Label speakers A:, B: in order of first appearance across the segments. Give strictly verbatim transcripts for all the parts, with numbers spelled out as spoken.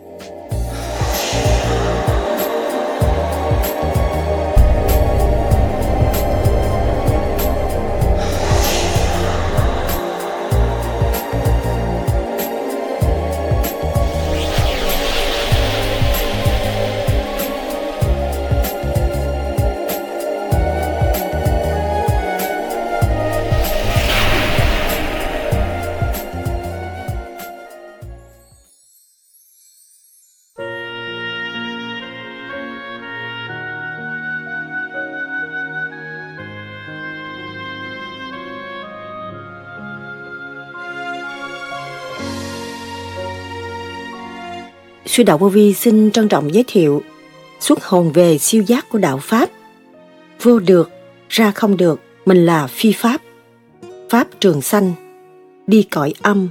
A: Sư Đạo Vô Vi xin trân trọng giới thiệu xuất hồn về siêu giác của Đạo Pháp. Vô được, ra không được, mình là phi Pháp. Pháp trường sanh, đi cõi âm.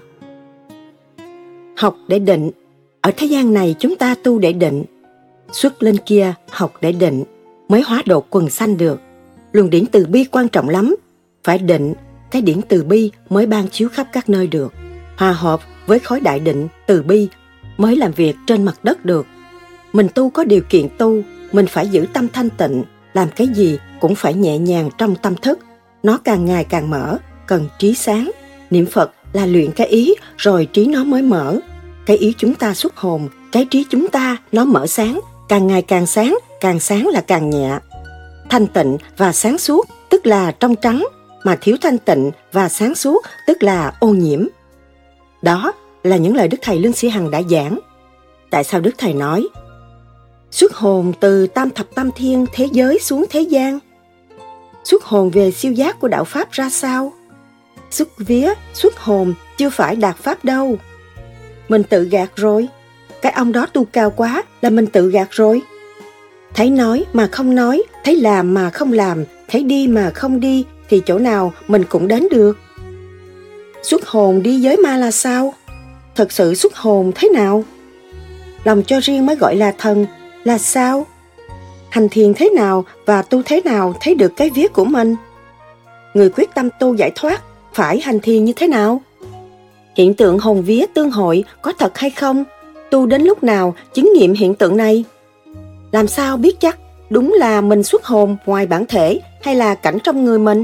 A: Học để định, ở thế gian này chúng ta tu để định. Xuất lên kia học để định, mới hóa độ quần sanh được. Luồng điển từ bi quan trọng lắm, phải định, cái điển từ bi mới ban chiếu khắp các nơi được. Hòa hợp với khối đại định từ bi mới làm việc trên mặt đất được. Mình tu có điều kiện tu, mình phải giữ tâm thanh tịnh, làm cái gì cũng phải nhẹ nhàng trong tâm thức. Nó càng ngày càng mở, cần trí sáng. Niệm Phật là luyện cái ý, rồi trí nó mới mở. Cái ý chúng ta xuất hồn, cái trí chúng ta nó mở sáng, càng ngày càng sáng, càng sáng là càng nhẹ. Thanh tịnh và sáng suốt tức là trong trắng, mà thiếu thanh tịnh và sáng suốt tức là ô nhiễm. Đó là những lời Đức Thầy Lương Sĩ Hằng đã giảng. Tại sao Đức Thầy nói xuất hồn từ tam thập tam thiên thế giới xuống thế gian? Xuất hồn về siêu giác của Đạo Pháp ra sao? Xuất vía, xuất hồn chưa phải đạt Pháp đâu. Mình tự gạt rồi. Cái ông đó tu cao quá là mình tự gạt rồi. Thấy nói mà không nói, thấy làm mà không làm, thấy đi mà không đi, thì chỗ nào mình cũng đến được. Xuất hồn đi giới ma là sao? Thật sự xuất hồn thế nào? Lòng cho riêng mới gọi là thần là sao? Hành thiền thế nào và tu thế nào thấy được cái vía của mình? Người quyết tâm tu giải thoát phải hành thiền như thế nào? Hiện tượng hồn vía tương hội có thật hay không? Tu đến lúc nào chứng nghiệm hiện tượng này? Làm sao biết chắc đúng là mình xuất hồn ngoài bản thể hay là cảnh trong người mình?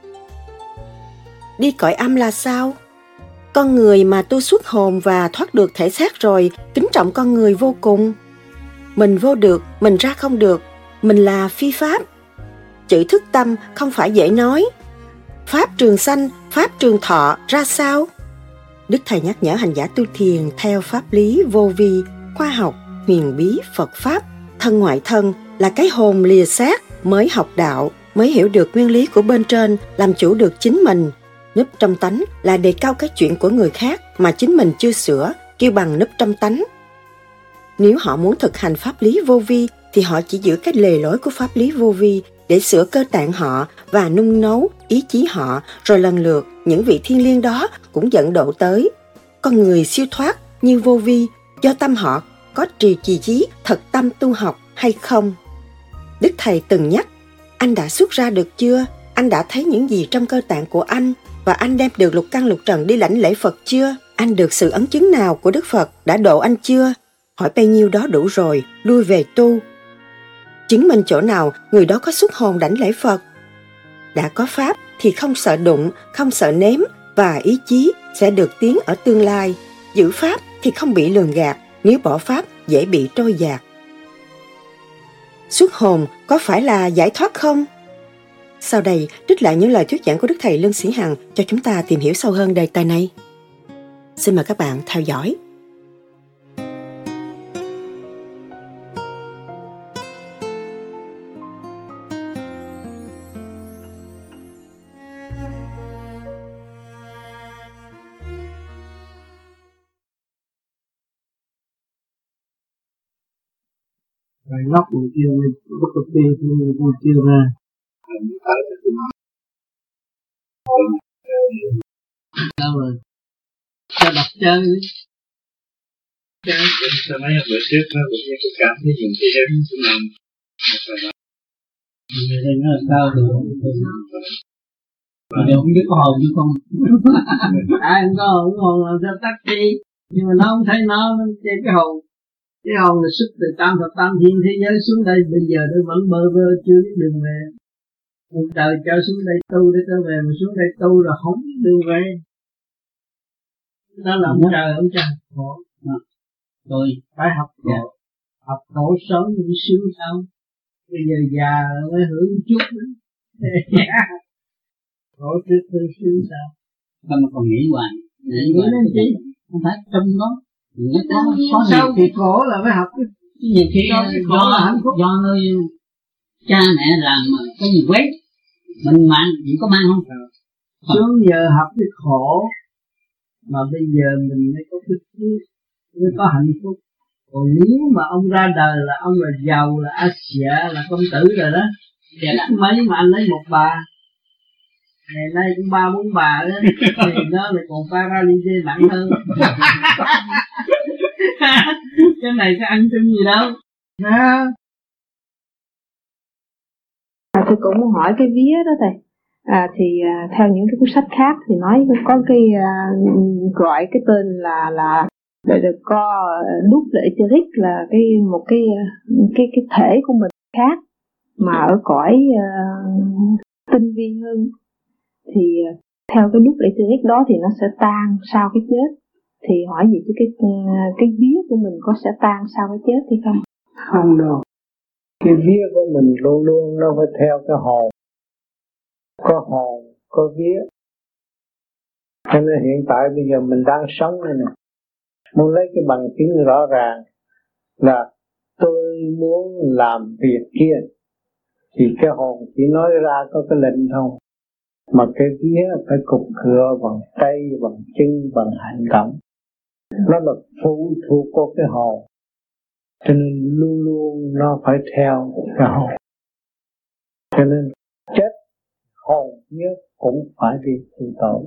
A: Đi cõi âm là sao? Con người mà tu xuất hồn và thoát được thể xác rồi, kính trọng con người vô cùng. Mình vô được, mình ra không được, mình là phi Pháp. Chữ thức tâm không phải dễ nói. Pháp trường sanh, Pháp trường thọ ra sao? Đức Thầy nhắc nhở hành giả tu thiền theo pháp lý vô vi, khoa học, huyền bí, Phật Pháp. Thân ngoại thân là cái hồn lìa xác mới học đạo, mới hiểu được nguyên lý của bên trên, làm chủ được chính mình. Núp trong tánh là đề cao cái chuyện của người khác mà chính mình chưa sửa, kêu bằng núp trong tánh. Nếu họ muốn thực hành pháp lý vô vi thì họ chỉ giữ cái lề lối của pháp lý vô vi để sửa cơ tạng họ và nung nấu ý chí họ, rồi lần lượt những vị thiên liêng đó cũng dẫn độ tới. Con người siêu thoát như vô vi do tâm họ có trì trì chí thật tâm tu học hay không? Đức Thầy từng nhắc, anh đã xuất ra được chưa? Anh đã thấy những gì trong cơ tạng của anh? Và anh đem được lục căn lục trần đi lãnh lễ Phật chưa? Anh được sự ấn chứng nào của Đức Phật đã độ anh chưa? Hỏi bấy nhiêu đó đủ rồi, lui về tu. Chứng minh chỗ nào người đó có xuất hồn đảnh lễ Phật. Đã có Pháp thì không sợ đụng, không sợ nếm, và ý chí sẽ được tiến ở tương lai. Giữ Pháp thì không bị lường gạt, nếu bỏ Pháp dễ bị trôi dạt. Xuất hồn có phải là giải thoát không? Sau đây, trích lại những lời thuyết giảng của Đức Thầy Lương Sĩ Hằng cho chúng ta tìm hiểu sâu hơn đề tài này. Xin mời các bạn theo dõi.
B: Rồi ngóc người kia lên, bất cực kia người kia ra. Đâu rồi? Sao đọc chơi đi.
C: Sao mấy bữa trước nó cũng như tôi cảm thấy những cái em của mình.
B: Người đây nó là sao được? Mà đều không biết có hồn chứ không. Ai không có hồn, hồn làm sao tắt đi. Nhưng mà nó không thấy nó, nó chơi cái hồn. Cái hồn là xuất từ tam Phật tam thiên thế giới xuống đây, bây giờ tôi vẫn bơ vơ chưa biết đường về. Ông trời cho xuống đây tu để tôi về, mà xuống đây tu là không biết đường về. Đó là ông trời, ông trời khổ. Tôi phải học khổ, học khổ sống mới sướng sao. Bây giờ già mới hưởng chút nữa. Khổ trước tôi sướng sao.
D: Sao mà còn nghĩ hoài? Nghĩ
B: hoài nên chi?
D: Không phải trong đó. Nó có, có
B: sau
D: nhiều
B: khi
D: khi
B: khổ là phải học cái
D: nhiều khi
B: do,
D: do, do, do nơi cha mẹ làm cái gì quét mình mang chỉ có mang không?
B: Xuống giờ học cái khổ mà bây giờ mình mới có cái mới có hạnh phúc. Còn nếu mà ông ra đời là ông là giàu, là a xịa, là công tử rồi đó, mấy mà anh lấy một bà, ngày nay cũng ba bốn bà đó, thì nó lại còn paralyze nặng hơn. Cái này có ăn chung gì đâu. À.
E: À, tôi cũng muốn hỏi cái vía đó thầy. À, thì à, theo những cái cuốn sách khác thì nói có cái à, gọi cái tên là là để được có double etheric, là cái một cái cái cái thể của mình khác mà ở cõi uh, tinh vi hơn. Thì uh, theo cái double etheric đó thì nó sẽ tan sau cái chết. Thì hỏi gì chứ cái cái vía của mình có sẽ tan sau cái chết hay không?
B: Không đâu. Cái vía của mình luôn luôn nó phải theo cái hồn. Có hồn, có vía. Cho nên hiện tại bây giờ mình đang sống đây nè. Muốn lấy cái bằng chứng rõ ràng là tôi muốn làm việc kia, thì cái hồn chỉ nói ra có cái lệnh thôi, mà cái vía phải cục cựa bằng tay, bằng chân, bằng hành động. Nó là phụ thuộc của cái hồn, cho nên luôn luôn nó phải theo cái hồn. Cho nên chết hồn vía cũng phải đi thù tội.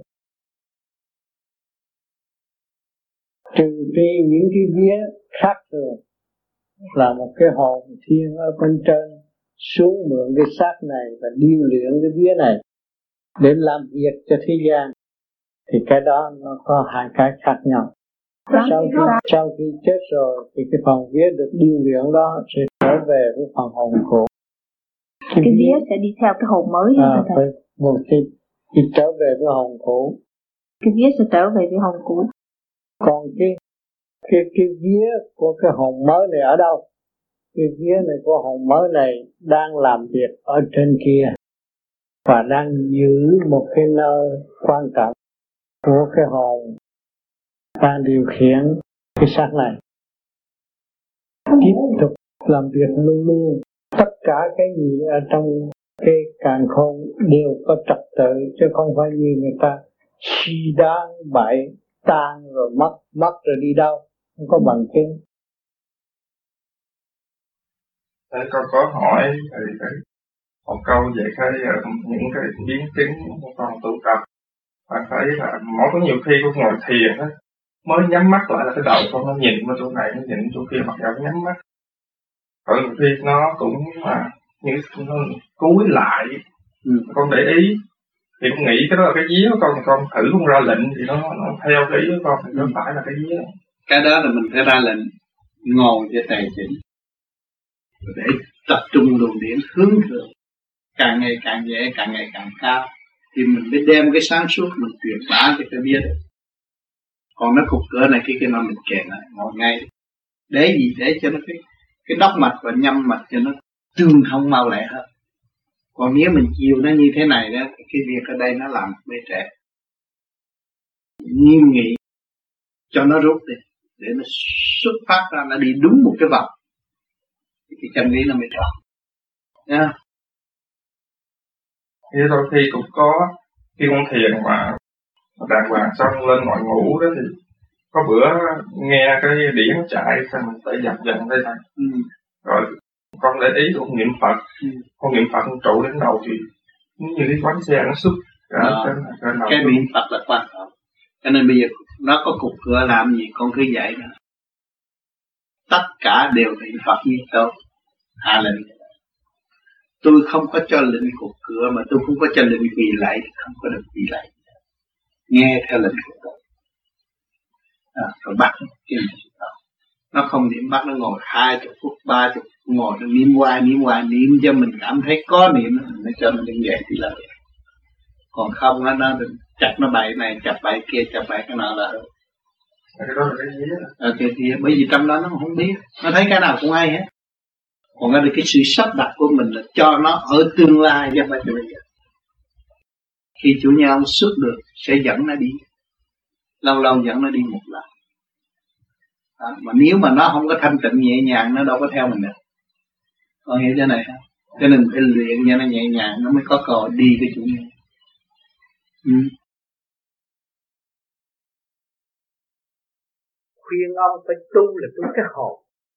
B: Trừ khi những cái vía khác thường là một cái hồn thiên ở bên trên xuống mượn cái xác này và điêu luyện cái vía này để làm việc cho thế gian, thì cái đó nó có hai cái khác nhau. Sau khi, sau khi chết rồi thì cái phần vía được điêu luyện đó sẽ trở về với phần hồn cũ.
E: Cái, cái vía sẽ đi theo cái hồn mới hả
B: à,
E: thầy?
B: Một khi, khi trở về với hồn cũ.
E: Cái vía sẽ trở về với hồn cũ.
B: Còn cái cái cái vía của cái hồn mới này ở đâu? Cái vía này của hồn mới này đang làm việc ở trên kia và đang giữ một cái nơi quan trọng của cái hồn đang điều khiển cái xác này, tiếp tục làm việc luôn luôn. Tất cả cái gì ở trong cái càn khôn đều có trật tự, chứ không phải như người ta suy đoán bậy, tan rồi mất, mất rồi đi đâu, không có bằng chứng.
C: Thế con có hỏi thì cái một câu về cái những cái biến chứng của con tu tập. Bạn thấy là mỗi có nhiều khi con ngồi thiền á, mới nhắm mắt lại là cái đầu con nó nhìn vào chỗ này, nó nhìn chỗ kia, mặc dù nhắm mắt. Rồi nhiều khi nó cũng là như nó cúi lại, ừ. Con để ý thì con nghĩ cái đó là cái vía của con, con thử con ra lệnh thì nó nó theo cái ý của con thì nó ừ. phải là cái vía.
D: Cái đó là mình phải ra lệnh ngồi cho tài chỉnh để tập trung luồng điển hướng thượng, càng ngày càng nhẹ, càng ngày càng cao, thì mình mới đem cái sáng suốt mình truyền bá cho cái vía. Còn nó cục cửa này kia kia mà mình kèm lại ngồi ngay để gì, để cho nó cái cái đốc mạch và nhâm mạch cho nó tương thông mau lẹ hơn. Còn nếu mình chiều nó như thế này đó, cái việc ở đây nó làm bê trễ, nghiêm nghị cho nó rút đi để nó xuất phát ra, nó đi đúng một cái vòng thì cái chân lý nó mới tròn nha.
C: Thế đôi khi cũng có khi con thiền mà đàng hoàng xong lên ngồi ngủ đó thì có bữa nghe cái điển chạy xong mình phải dập dần đây này, ừ. Rồi con để ý con niệm Phật, ừ. Con niệm Phật con trụ đến đầu thì như cái bánh xe nó xuất ra trên, trên đầu.
D: Cái niệm Phật là quan trọng, cho nên bây giờ nó có cục cửa làm gì con cứ dạy nữa. Tất cả đều niệm Phật như tôi hạ lệnh. Tôi không có cho lệnh cục cửa, mà tôi không có cho lệnh quỳ lạy, không có được quỳ lạy. Nghe theo lệnh của tôi, à, rồi bắt cái này đó. Nó không niệm bắt, nó ngồi hai chục phút, ba chục phút, ngồi nó niệm hoài, niệm hoài, niệm cho mình cảm thấy có niệm, nó cho mình đứng dậy thì là được. Còn không nó nó chặt nó bậy này, chặt bậy kia, chặt bậy cái nào là được.
C: Cái đó là cái gì đó.
D: Ờ, cái gì, bởi vì trong đó nó không biết, nó thấy cái nào cũng hay hết. Còn cái, cái sự sắp đặt của mình là cho nó ở tương lai chứ không phải cho bây giờ. Khi chủ nhân ông xuất được sẽ dẫn nó đi, lâu lâu dẫn nó đi một lần. Đó. Mà nếu mà nó không có thanh tịnh nhẹ nhàng, nó đâu có theo mình được. Con hiểu cái này không? Cho nên phải luyện cho nó nhẹ nhàng, nó mới có cơ hội đi với chủ nhân. Ừ.
B: Khuyên ông phải tu là tu cái hồn.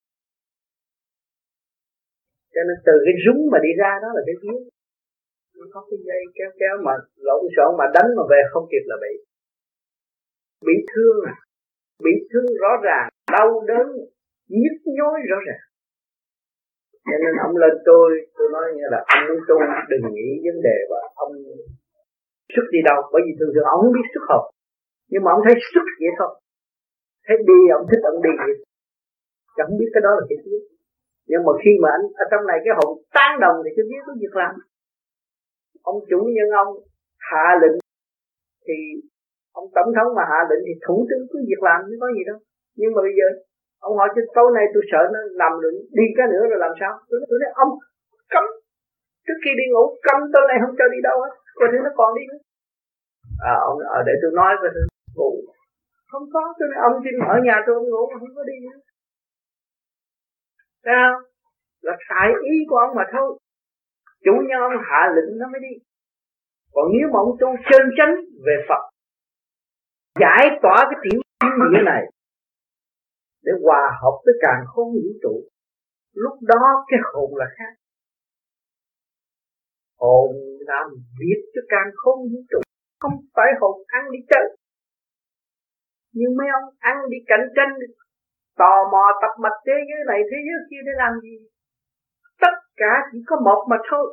B: Cho nên từ cái rúng mà đi ra đó là cái vía. Nó có cái dây kéo kéo mà lộn xộn mà đánh mà về không kịp là bị bị thương à, bị thương rõ ràng, đau đớn, nhức nhối rõ ràng. Cho nên ông lên tôi, tôi nói như là ông muốn tu đừng nghĩ vấn đề và ông xuất đi đâu, bởi vì thường thường ông không biết xuất hồn, nhưng mà ông thấy xuất vậy thôi, thấy đi ông thích ông đi vậy, chẳng biết cái đó là cái gì. Nhưng mà khi mà anh ở trong này cái hồn tán đồng thì cái biết có việc làm. Ông chủ nhân ông hạ lệnh thì ông tổng thống mà hạ lệnh thì thủ tướng cứ việc làm chứ có gì đâu. Nhưng mà bây giờ ông hỏi cho tối nay tôi sợ nó nằm rồi đi cái nữa rồi làm sao? Tôi nói, tôi nói ông cấm trước khi đi ngủ, cấm tối nay không cho đi đâu hết, coi thế nó còn đi nữa. À ông à, để tôi nói coi tôi ngủ không có, tôi nói ông xin ở nhà tôi ông ngủ mà không có đi nữa. Thấy không? Là tại ý của ông mà thôi. Chủ nhân ông hạ lệnh nó mới đi. Còn nếu mà ông tu chân chánh về Phật, giải tỏa cái tiểu thiên địa này để hòa hợp với càn khôn vũ trụ, lúc đó cái hồn là khác. Hồn làm việc cho càn khôn vũ trụ, không phải hồn ăn đi chơi. Nhưng mấy ông ăn đi cạnh tranh, tò mò tập mạch thế giới này thế giới kia để làm gì? Tất cả chỉ có một mà thôi.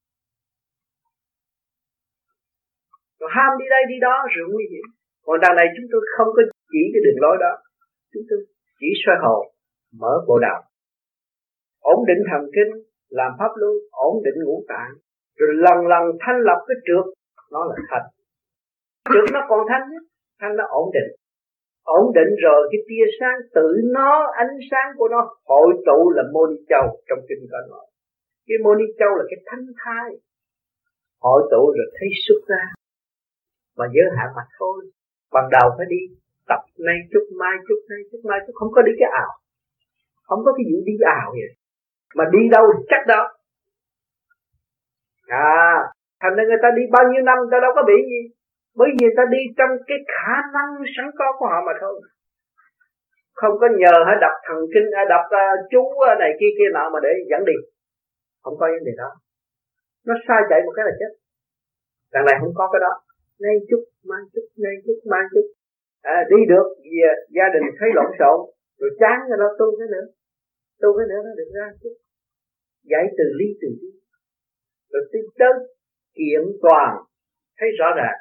B: Rồi ham đi đây đi đó rồi nguy hiểm. Còn đằng này chúng tôi không có chỉ cái đường lối đó. Chúng tôi chỉ soi hồn, mở bộ đạo, ổn định thần kinh, làm pháp luân, ổn định ngũ tạng, rồi lần lần thanh lập cái trượt, nó là thanh. Trượt nó còn thanh nhất, thanh nó ổn định. Ổn định rồi cái tia sáng tự nó, ánh sáng của nó hội tụ là môn châu trong kinh có nói. Cái môn châu là cái thanh thai, hội tụ rồi thấy xuất ra. Mà giới hạn mà thôi. Ban đầu phải đi tập nay chút mai chút nay chút mai chút, không có đi cái ảo, không có cái vụ đi ảo vậy. Mà đi đâu thì chắc đó. À, thành ra người ta đi bao nhiêu năm người ta đâu có bị gì, bởi vì người ta đi trong cái khả năng sẵn có của họ mà thôi. Không có nhờ hay đọc thần kinh, hay đọc uh, chú này kia kia nọ mà để dẫn đi, không có vấn đề đó. Nó sai chạy một cái là chết. Đằng này không có cái đó. Nay chút, mai chút, nay chút, mai chút. À, đi được, về gia đình thấy lộn xộn, rồi chán rồi đó tu cái nữa. Tu cái nữa nó được ra chút. Giải từ ly từ ly. Rồi tới tới kiện toàn, thấy rõ ràng.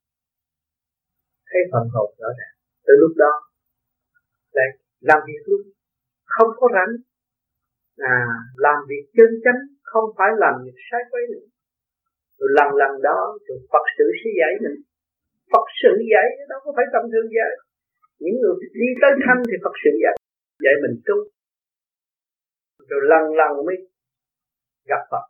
B: Thấy phần hồn rõ ràng. Từ lúc đó, lại làm việc luôn, không có rảnh. À, làm việc chân chánh, không phải làm việc sai quấy nữa. Rồi lần lần đó, rồi Phật sự sẽ dạy mình. Phật sự dạy, đâu có phải tầm thường dạy. Những người đi tới thanh thì Phật sự dạy, dạy mình tu. Rồi lần lần mới gặp Phật.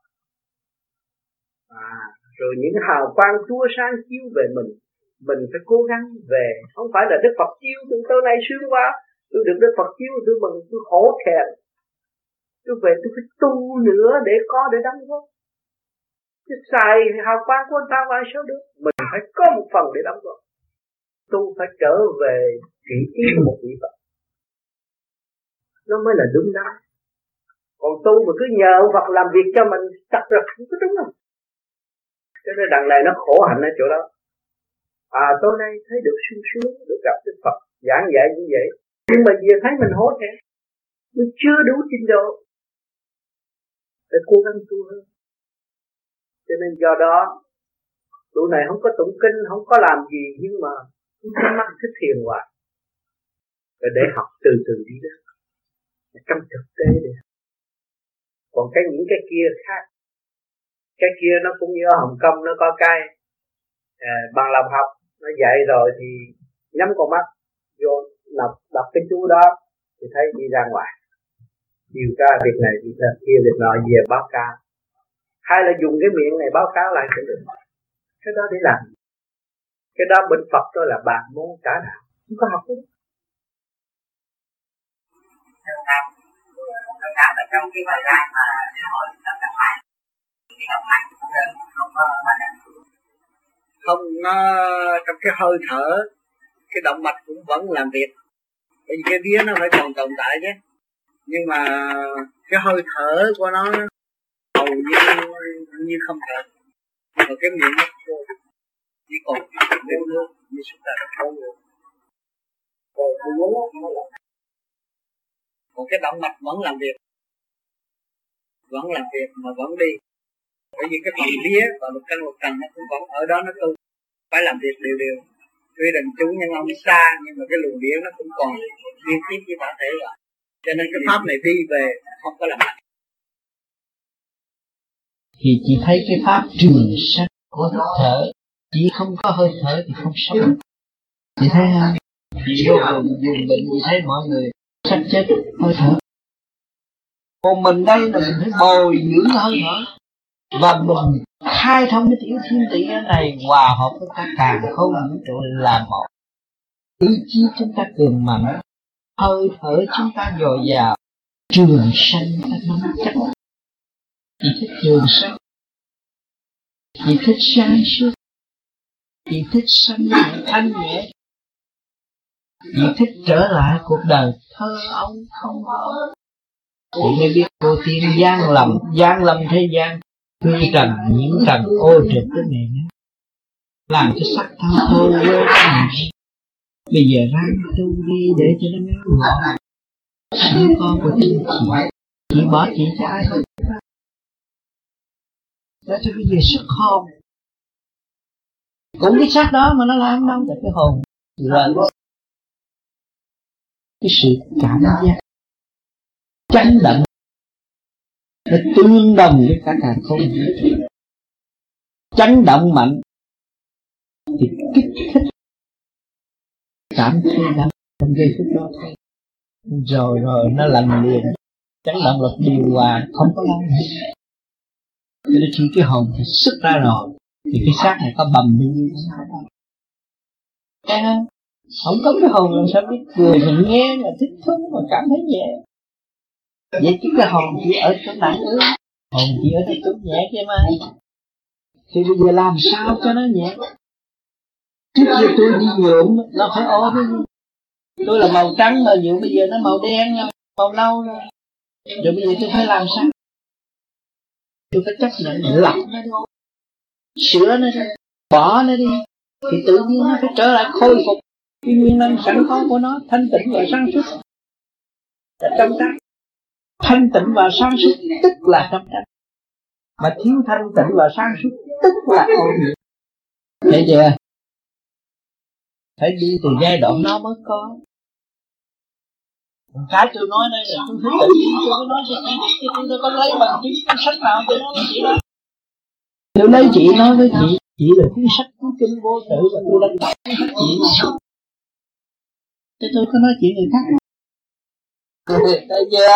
B: À, rồi những hào quang tua sáng chiếu về mình. Mình phải cố gắng về. Không phải là Đức Phật chiếu, tôi tới nay sướng quá, tôi được Đức Phật chiếu, tôi mừng, tôi khổ thẹn. Tôi về tôi phải tu nữa để có, để đóng góp. Chứ xài hào quang của người ta vào sao được. Mình phải có một phần để đóng góp. Tu phải trở về vị trí của một vị Phật, nó mới là đúng đó. Còn tu mà cứ nhờ Phật làm việc cho mình, chắc là không có đúng không. Cho nên đằng này nó khổ hạnh ở chỗ đó. À, tối nay thấy được sung sướng, được gặp Đức Phật giảng dạy như vậy, nhưng mà giờ thấy mình hối hận, mình chưa đủ trình độ để cố gắng tu hơn. Cho nên do đó tụi này không có tụng kinh, không có làm gì, nhưng mà không có mắt thích thiền hoài, rồi để học từ từ đi đó. trong thực tế đi. Còn cái những cái kia khác, cái kia nó cũng như ở Hồng Kông nó có cái à, bằng lòng học nó dạy rồi thì nhắm con mắt vô đọc đọc cái chú đó thì thấy đi ra ngoài điều tra việc này việc kia việc nọ về báo cáo, hay là dùng cái miệng này báo cáo lại cũng được. Cái đó để làm, cái đó bên Phật đó là bạn môn trả đạo, không có học nữa.
F: Trong cái thời gian mà lễ hội tập tập lại cái động mạch không có hoạt động,
D: không nó trong cái hơi thở, cái động mạch cũng vẫn làm việc, bởi vì cái vía nó phải còn tồn tại chứ, nhưng mà cái hơi thở của nó hầu như như không thở, còn cái miệng nó chỉ còn đều nước như chúng ta đã không được, còn cái động mạch vẫn làm việc, vẫn làm việc mà vẫn đi, bởi vì cái phần vía và lục căn lục trần nó cũng vẫn ở đó, nó tu phải làm việc đều đều. Tuy rằng chúng nhân ông xa nhưng mà cái luồng điển nó cũng còn liên tiếp với bản thể rồi, cho nên cái pháp này đi về không có làm lại.
G: Thì chỉ thấy cái pháp trường sanh của hít thở, chỉ không có hơi thở thì không sống. Chị thấy không? Chị vô vùng dùng bệnh chị thấy mọi người sắp chết hơi thở. Còn mình đây là mình phải bồi dưỡng hơi thở và mình khai thông cái tiểu thiên địa này hòa hợp với các càn khôn vũ trụ làm một. Ý chí chúng ta cường mạnh, hơi thở chúng ta dồi dào, trường sanh ta nắm chắc. Chị thích trường sanh, chị thích sáng suốt, chị thích sanh nhẹ thanh nhẹ, chị thích trở lại cuộc đời thơ ấu không có. Chị mới biết cô tiên gian lầm, gian lầm thế gian, tuy trần những trần ô trực cái này nữa, làm cho sắc thân thô quê mình. Bây giờ ráng tu đi để cho nó ngắn gọn. Đứa con của chị, chị bỏ chị cho ai không? Để cho bây giờ xuất hồn. Cũng cái xác đó mà nó làm đâu, là cái hồn rồi cái sự cảm giác chấn động nó tương đồng với cả càng không chấn động mạnh thì kích thích cảm thấy đau trong giây phút đó thôi, rồi rồi nó lành liền. Chấn động là điều hòa không có lâu nữa. Cho nên khi cái hồn thì xuất ra rồi thì cái xác này có bầm bao nhiêu cái không? Không có cái hồn làm sao biết cười mà nghe mà thích thú mà cảm thấy nhẹ. Vậy chứ cái hồn chỉ ở chỗ nặng ư? Hồn chỉ ở chỗ chút nhẹ kia mà. Thì bây giờ làm sao cho nó nhẹ? Trước kia tôi đi nhuộm nó phải ô cái gì? Tôi là màu trắng mà nhuộm bây giờ nó màu đen, màu nâu rồi. Rồi bây giờ tôi phải làm sao? Tôi phải chấp nhận lọc nó đi, sửa nó đi, bỏ nó đi, thì tự nhiên nó phải trở lại khôi phục cái nguyên năng sẵn có của nó, thanh tịnh và sáng suốt. Trong trắng, thanh tịnh và sáng suốt tức là trong trắng, mà thiếu thanh tịnh và sáng suốt tức là ô nhiễm. Thấy chưa? Phải đi từ giai đoạn đó mới có. Cái tôi nói đây là tôi thấy tự nhiên tôi mới nói cho chị, chứ tôi đâu có lấy bằng chứng cuốn sách nào tôi nói với chị đó. Tôi lấy chị nói với chị, chị là cuốn sách cuốn kinh vô tự và tôi đang đọc cuốn sách chị mà. Thế tôi có nói chuyện người khác không? Thấy chưa?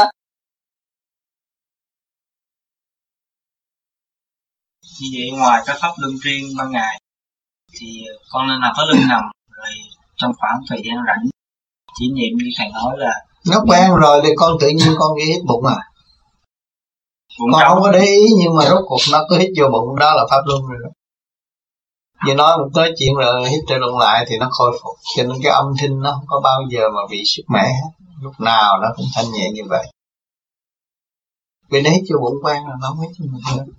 F: Như vậy ngoài các pháp luân phiên ban ngày thì con nên làm pháp luân nằm, rồi trong khoảng thời gian rảnh chỉ niệm như thầy nói là
H: nó quen rồi thì con tự nhiên con nghĩ hít bụng à. Bụng con không có để ý nhưng mà rốt cuộc nó cứ hít vô bụng, đó là pháp luân rồi đó. Vì nói một tới chuyện rồi hít trở luận lại thì nó khôi phục, cho nên cái âm thanh nó không có bao giờ mà bị sức mẻ hết, lúc nào nó cũng thanh nhẹ như vậy. Vì nó hít vô bụng quen rồi nó không hít vô bụng nữa,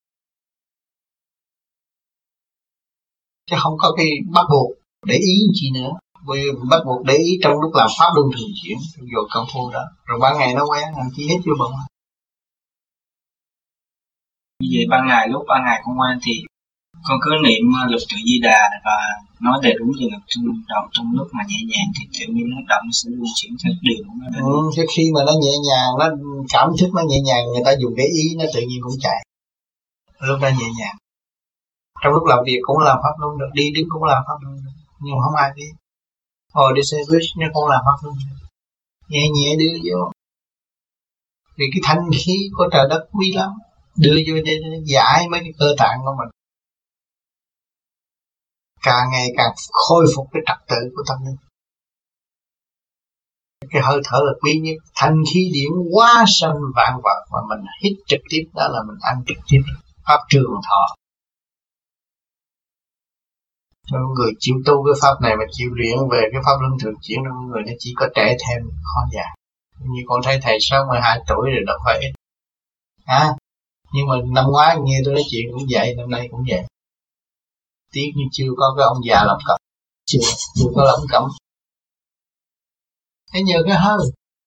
H: chứ không có cái bắt buộc để ý gì nữa. Vì bắt buộc để ý trong lúc làm pháp luân thường chuyển vô công phu đó, rồi ban ngày nó quen rồi chỉ hết vô bụng.
F: Như vậy ban ngày lúc ban ngày con ngoan thì Con cứ niệm lục tự Di Đà và nói đầy đúng từ lực trong đầu, trong lúc mà nhẹ nhàng thì tự nhiên nó động sẽ luân chuyển theo điều của nó.
H: Ừ, cái khi mà nó nhẹ nhàng, nó cảm thức nó nhẹ nhàng, người ta dùng cái ý nó tự nhiên cũng chạy. Lúc đó nhẹ nhàng. Trong lúc làm việc cũng làm pháp luân được, đi đứng cũng làm pháp luân được, nhưng không ai biết. Hồi đi xe buýt nó cũng làm pháp luân được, nhẹ nhẹ đưa vô. Vì cái thanh khí của trời đất quý lắm, đưa vô để giải mấy cái cơ tạng của mình, càng ngày càng khôi phục cái trật tự của tâm linh. Cái hơi thở là quý nhất, thanh khí điển hóa sanh vạn vật, mà mình hít trực tiếp đó là mình ăn trực tiếp pháp trường thọ. Nên người chịu tu cái pháp này mà chịu luyện về cái pháp luân thường chuyển, người nó chỉ có trẻ thêm khó già. Như con thấy thầy sáu mươi hai tuổi rồi đâu phải ít. À, nhưng mà năm ngoái nghe tôi nói chuyện cũng vậy, năm nay cũng vậy. Tiếc như chưa có cái ông già làm cẩm, chưa, chưa có làm cẩm. Thế nhờ cái hơi,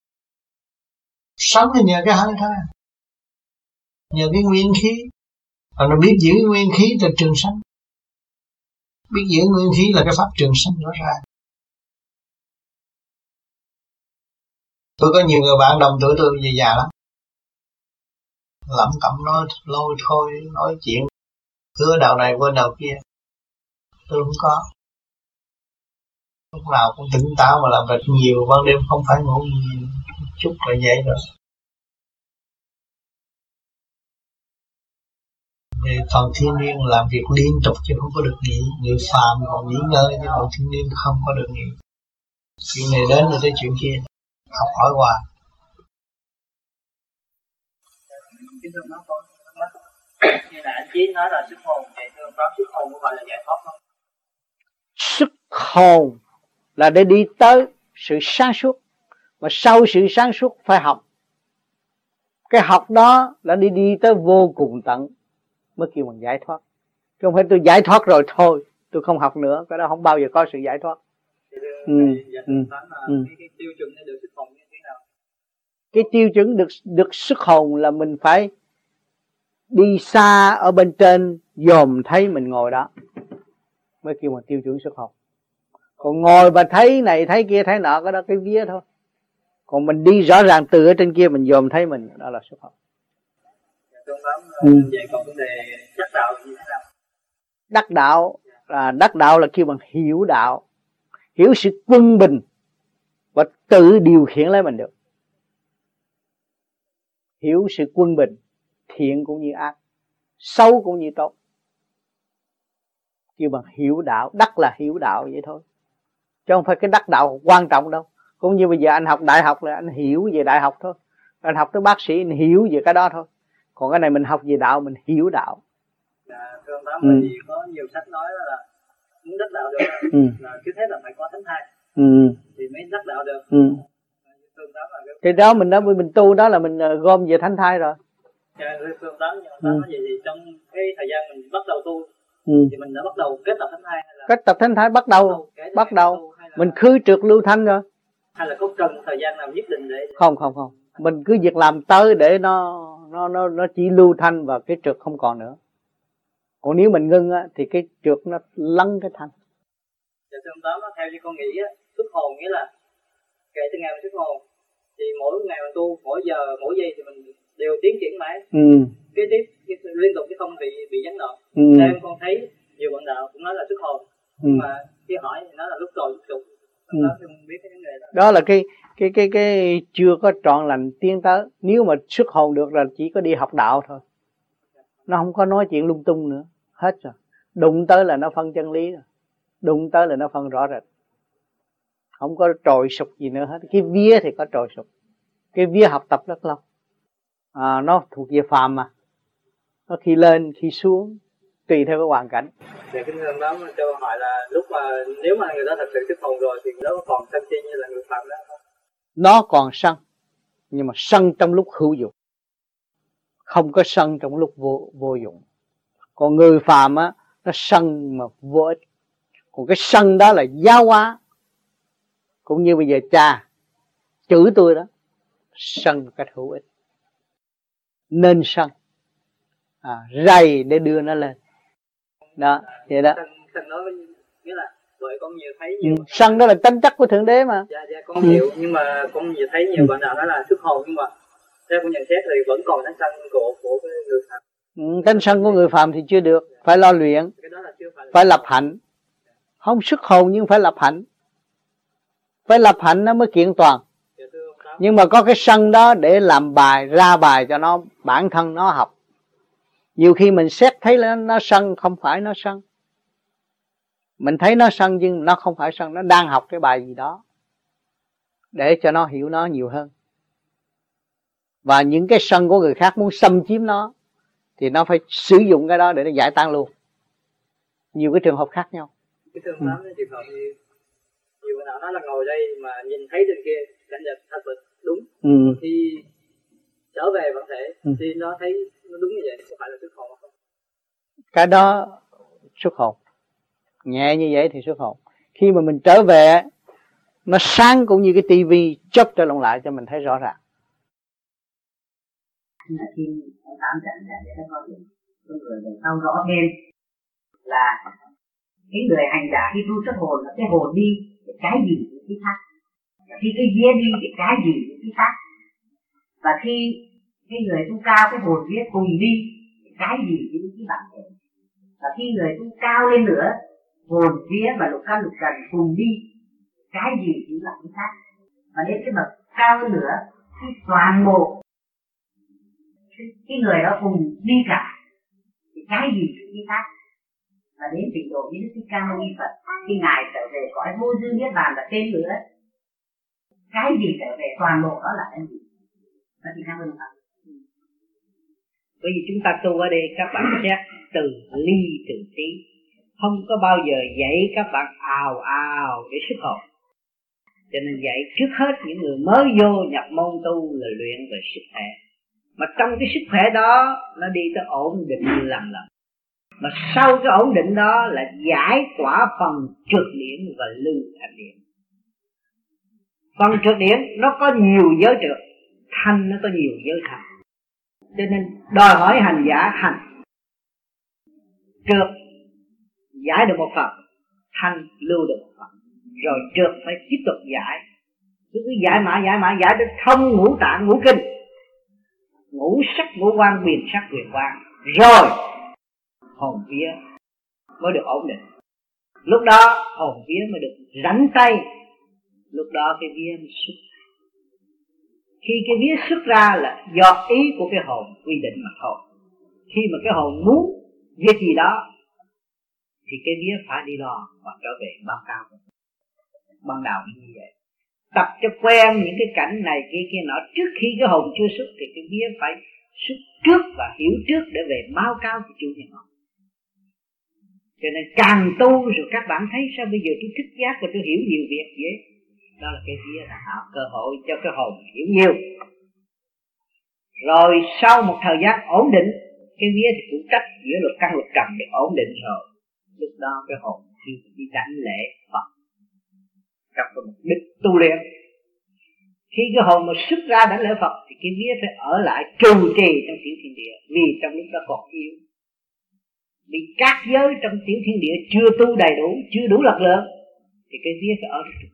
H: sống thì nhờ cái hơi thôi, nhờ cái nguyên khí. Và nó biết giữ nguyên khí từ trường sanh, biết giữ nguyên khí là cái pháp trường sanh rõ ràng. Tôi có nhiều người bạn đồng tuổi tôi về già lắm, lẩm cẩm nói lôi thôi, nói chuyện hứa đầu này quên đầu kia. Tôi không có, lúc nào cũng tỉnh táo mà làm việc nhiều, ban đêm không phải ngủ nhiều chút là vậy rồi. Vì phần thiên niên làm việc liên tục chứ không có được nghỉ. Người phàm còn nghỉ ngơi chứ còn thiên niên không có được nghỉ. Chuyện này đến rồi tới chuyện kia, học hỏi hoài.
F: Như là anh Chí nói là xuất hồn, thì thưa có xuất hồn có gọi là giải thoát không?
G: Xuất hồn là để đi tới sự sáng suốt, mà sau sự sáng suốt phải học. Cái học đó là đi đi tới vô cùng tận mới kêu bằng giải thoát. Chứ không phải tôi giải thoát rồi thôi, tôi không học nữa, cái đó không bao giờ có sự giải thoát. Ừ. Ừ. Ừ.
F: Cái tiêu chuẩn để được xuất hồn như thế nào?
G: Cái tiêu chuẩn được được xuất hồn là mình phải đi xa ở bên trên, dòm thấy mình ngồi đó mới kêu bằng tiêu chuẩn xuất hồn. Còn ngồi và thấy này thấy kia thấy nọ, cái đó cái vía thôi. Còn mình đi rõ ràng từ ở trên kia mình dòm thấy mình, đó là xuất hồn.
F: Ừ. Vậy còn vấn đề đắc đạo như thế nào?
G: Đắc đạo là đắc đạo là kêu bằng hiểu đạo, hiểu sự quân bình và tự điều khiển lấy mình được. Hiểu sự quân bình, thiện cũng như ác, xấu cũng như tốt, kêu bằng hiểu đạo. Đắc là hiểu đạo vậy thôi, chứ không phải cái đắc đạo quan trọng đâu. Cũng như bây giờ anh học đại học là anh hiểu về đại học thôi, anh học tới bác sĩ anh hiểu về cái đó thôi. Còn cái này mình học về đạo, mình hiểu đạo.
F: À, thưa ông Tám, ừ. Thì có nhiều sách nói là muốn đắc đạo được ừ. là trước hết là phải có thánh thai ừ. thì mới đắc đạo được. Ừ.
G: Thì đó mình đó mình tu đó là mình gom về thánh thai rồi.
F: Dạ, thưa ông Tám, ông Tám nói vậy thì trong cái thời gian mình bắt đầu tu ừ. thì mình đã bắt đầu kết tập thánh thai hay là...
G: Kết tập thánh thai bắt đầu, bắt đầu, là... mình khứ trượt lưu thanh rồi.
F: Hay là có cần thời gian nào nhất định để...
G: Không, không, không. Mình cứ việc làm tới để nó nó nó nó chỉ lưu thanh và cái trượt không còn nữa. Còn nếu mình ngưng á thì cái trượt nó lấn cái thanh.
F: Dạ thưa ông Tám, theo như con nghĩ á, xuất hồn nghĩa là kể từ ngày mình xuất hồn thì mỗi ngày mình tu, mỗi giờ, mỗi giây thì mình đều tiến triển mãi. Ừ. Kế tiếp liên tục chứ không bị bị gián đoạn. Ừ. Theo em con thấy nhiều bạn đạo cũng nói là xuất hồn, ừ. mà khi hỏi thì nói là lúc rồi lúc tục. Ừ. Biết cái vấn đề đó.
G: Đó là cái cái cái cái chưa có trọn lành tiến tới. Nếu mà xuất hồn được là chỉ có đi học đạo thôi, nó không có nói chuyện lung tung nữa, hết rồi. Đụng tới là nó phân chân lý rồi, đụng tới là nó phân rõ rệt, không có trồi sụp gì nữa hết. Cái vía thì có trồi sụp, cái vía học tập rất lâu, à, nó thuộc về phàm mà, nó khi lên khi xuống tùy theo cái hoàn cảnh.
F: Dạ kính thưa ông Tám, cho hỏi là lúc mà nếu mà người đó thật sự xuất hồn rồi thì nó còn sân si như là người phàm đó không?
G: Nó còn sân, nhưng mà sân trong lúc hữu dụng, không có sân trong lúc vô vô dụng. Còn người phàm á, nó sân mà vô ích. Còn cái sân đó là giáo hóa. Cũng như bây giờ cha chửi tôi đó, sân một cách hữu ích, nên sân, à, rầy để đưa nó lên.
I: đó vậy đó.
F: Sân, sân nói nghĩa là bởi con nhiều thấy nhiều.
I: Ừ. Sân đó là tính chất của thượng đế mà.
F: Dạ dạ con ừ. hiểu, nhưng mà con nhiều thấy nhiều bạn nào nói là xuất hồn, nhưng mà theo con nhận xét thì vẫn còn tánh sân của của cái người phạm.
I: Ừ, tánh sân của người phạm thì chưa được, phải lo luyện,
F: cái đó là chưa phải, là...
I: phải lập hạnh. Không xuất hồn nhưng phải lập hạnh, phải lập hạnh nó mới kiện toàn.
F: Dạ,
I: nhưng mà có cái sân đó để làm bài, ra bài cho nó bản thân nó học. Nhiều khi mình xét thấy nó, nó sân, không phải nó sân. Mình thấy nó sân nhưng nó không phải sân, nó đang học cái bài gì đó để cho nó hiểu nó nhiều hơn. Và những cái sân của người khác muốn xâm chiếm nó thì nó phải sử dụng cái đó để nó giải tan luôn. Nhiều cái trường hợp khác nhau.
F: Cái trường hợp ừ. trường hợp thì nhiều người nào nói là ngồi đây mà nhìn thấy trên kia cảnh vật thật là đúng.
I: Ừ.
F: Thì trở về bản thể ừ. thì nó thấy nó đúng như vậy, có phải là xuất hồn không?
I: Cái đó xuất hồn. Nhẹ như vậy thì xuất hồn. Khi mà mình trở về, nó sáng cũng như cái tivi chớp trở lộn lại cho mình thấy rõ ràng.
J: Khi ông tạm trận để cho con con người để sau rõ thêm là cái người hành giả khi tu xuất hồn là cái hồn đi cái cái gì cũng cái khác, khi cái vía đi cái cái gì cũng cái khác, và khi cái người tu cao cái hồn vía cùng đi cái, cái gì cũng cái bản thể, và khi người tu cao lên nữa hồn vía và lục căn lục trần cùng đi cái gì cũng là cái khác, và đến cái bậc cao hơn nữa khi toàn bộ cái người đó cùng đi cả thì cái gì cũng cái khác, và đến trình độ như Đức Thích Ca Mâu Ni Phật khi ngài trở về cõi vô dư niết bàn là tên nữa, cái gì trở về toàn bộ đó là cái gì. Và thì cảm ơn Phật.
G: Bởi vì chúng ta tu ở đây các bạn xét từ ly từ tí, không có bao giờ dạy các bạn ào ào để xuất hồn. Cho nên dạy trước hết những người mới vô nhập môn tu là luyện về sức khỏe. Mà trong cái sức khỏe đó nó đi tới ổn định lần lần. Mà sau cái ổn định đó là giải tỏa phần trượt điển và lưu thanh điển. Phần trượt điển nó có nhiều giới trượt, thanh nó có nhiều giới thanh. Cho nên đòi hỏi hành giả hành trượt giải được một phần, thanh lưu được một phần, rồi trượt phải tiếp tục giải. Cứ cứ giải mãi giải mãi giải đến thông ngũ tạng ngũ kinh, ngũ sắc ngũ quan quyền sắc quyền quan, rồi hồn vía mới được ổn định. Lúc đó hồn vía mới được rảnh tay, lúc đó cái vía mới xuất. Khi cái vía xuất ra là do ý của cái hồn quy định mà thôi. Khi mà cái hồn muốn việc gì đó thì cái vía phải đi lo và trở về báo cáo. Ban đầu như vậy, tập cho quen những cái cảnh này kia kia nọ trước khi cái hồn chưa xuất thì cái vía phải xuất trước và hiểu trước để về báo cáo cho chủ nhân hồn. Cho nên càng tu rồi các bạn thấy sao bây giờ tôi thích giác và tôi hiểu nhiều việc vậy. Đó là cái vía là tạo cơ hội cho cái hồn hiểu nhiều. Rồi sau một thời gian ổn định, cái vía thì phụ trách giữa lục căn lục trần để ổn định rồi. Lúc đó cái hồn đi, đi đảnh lễ Phật trong cái mục đích tu luyện. Khi cái hồn mà xuất ra đảnh lễ Phật thì cái vía phải ở lại trụ trì trong tiểu thiên địa, vì trong lúc đó còn yếu. Vì các giới trong tiểu thiên địa chưa tu đầy đủ, chưa đủ lực lượng thì cái vía phải ở được.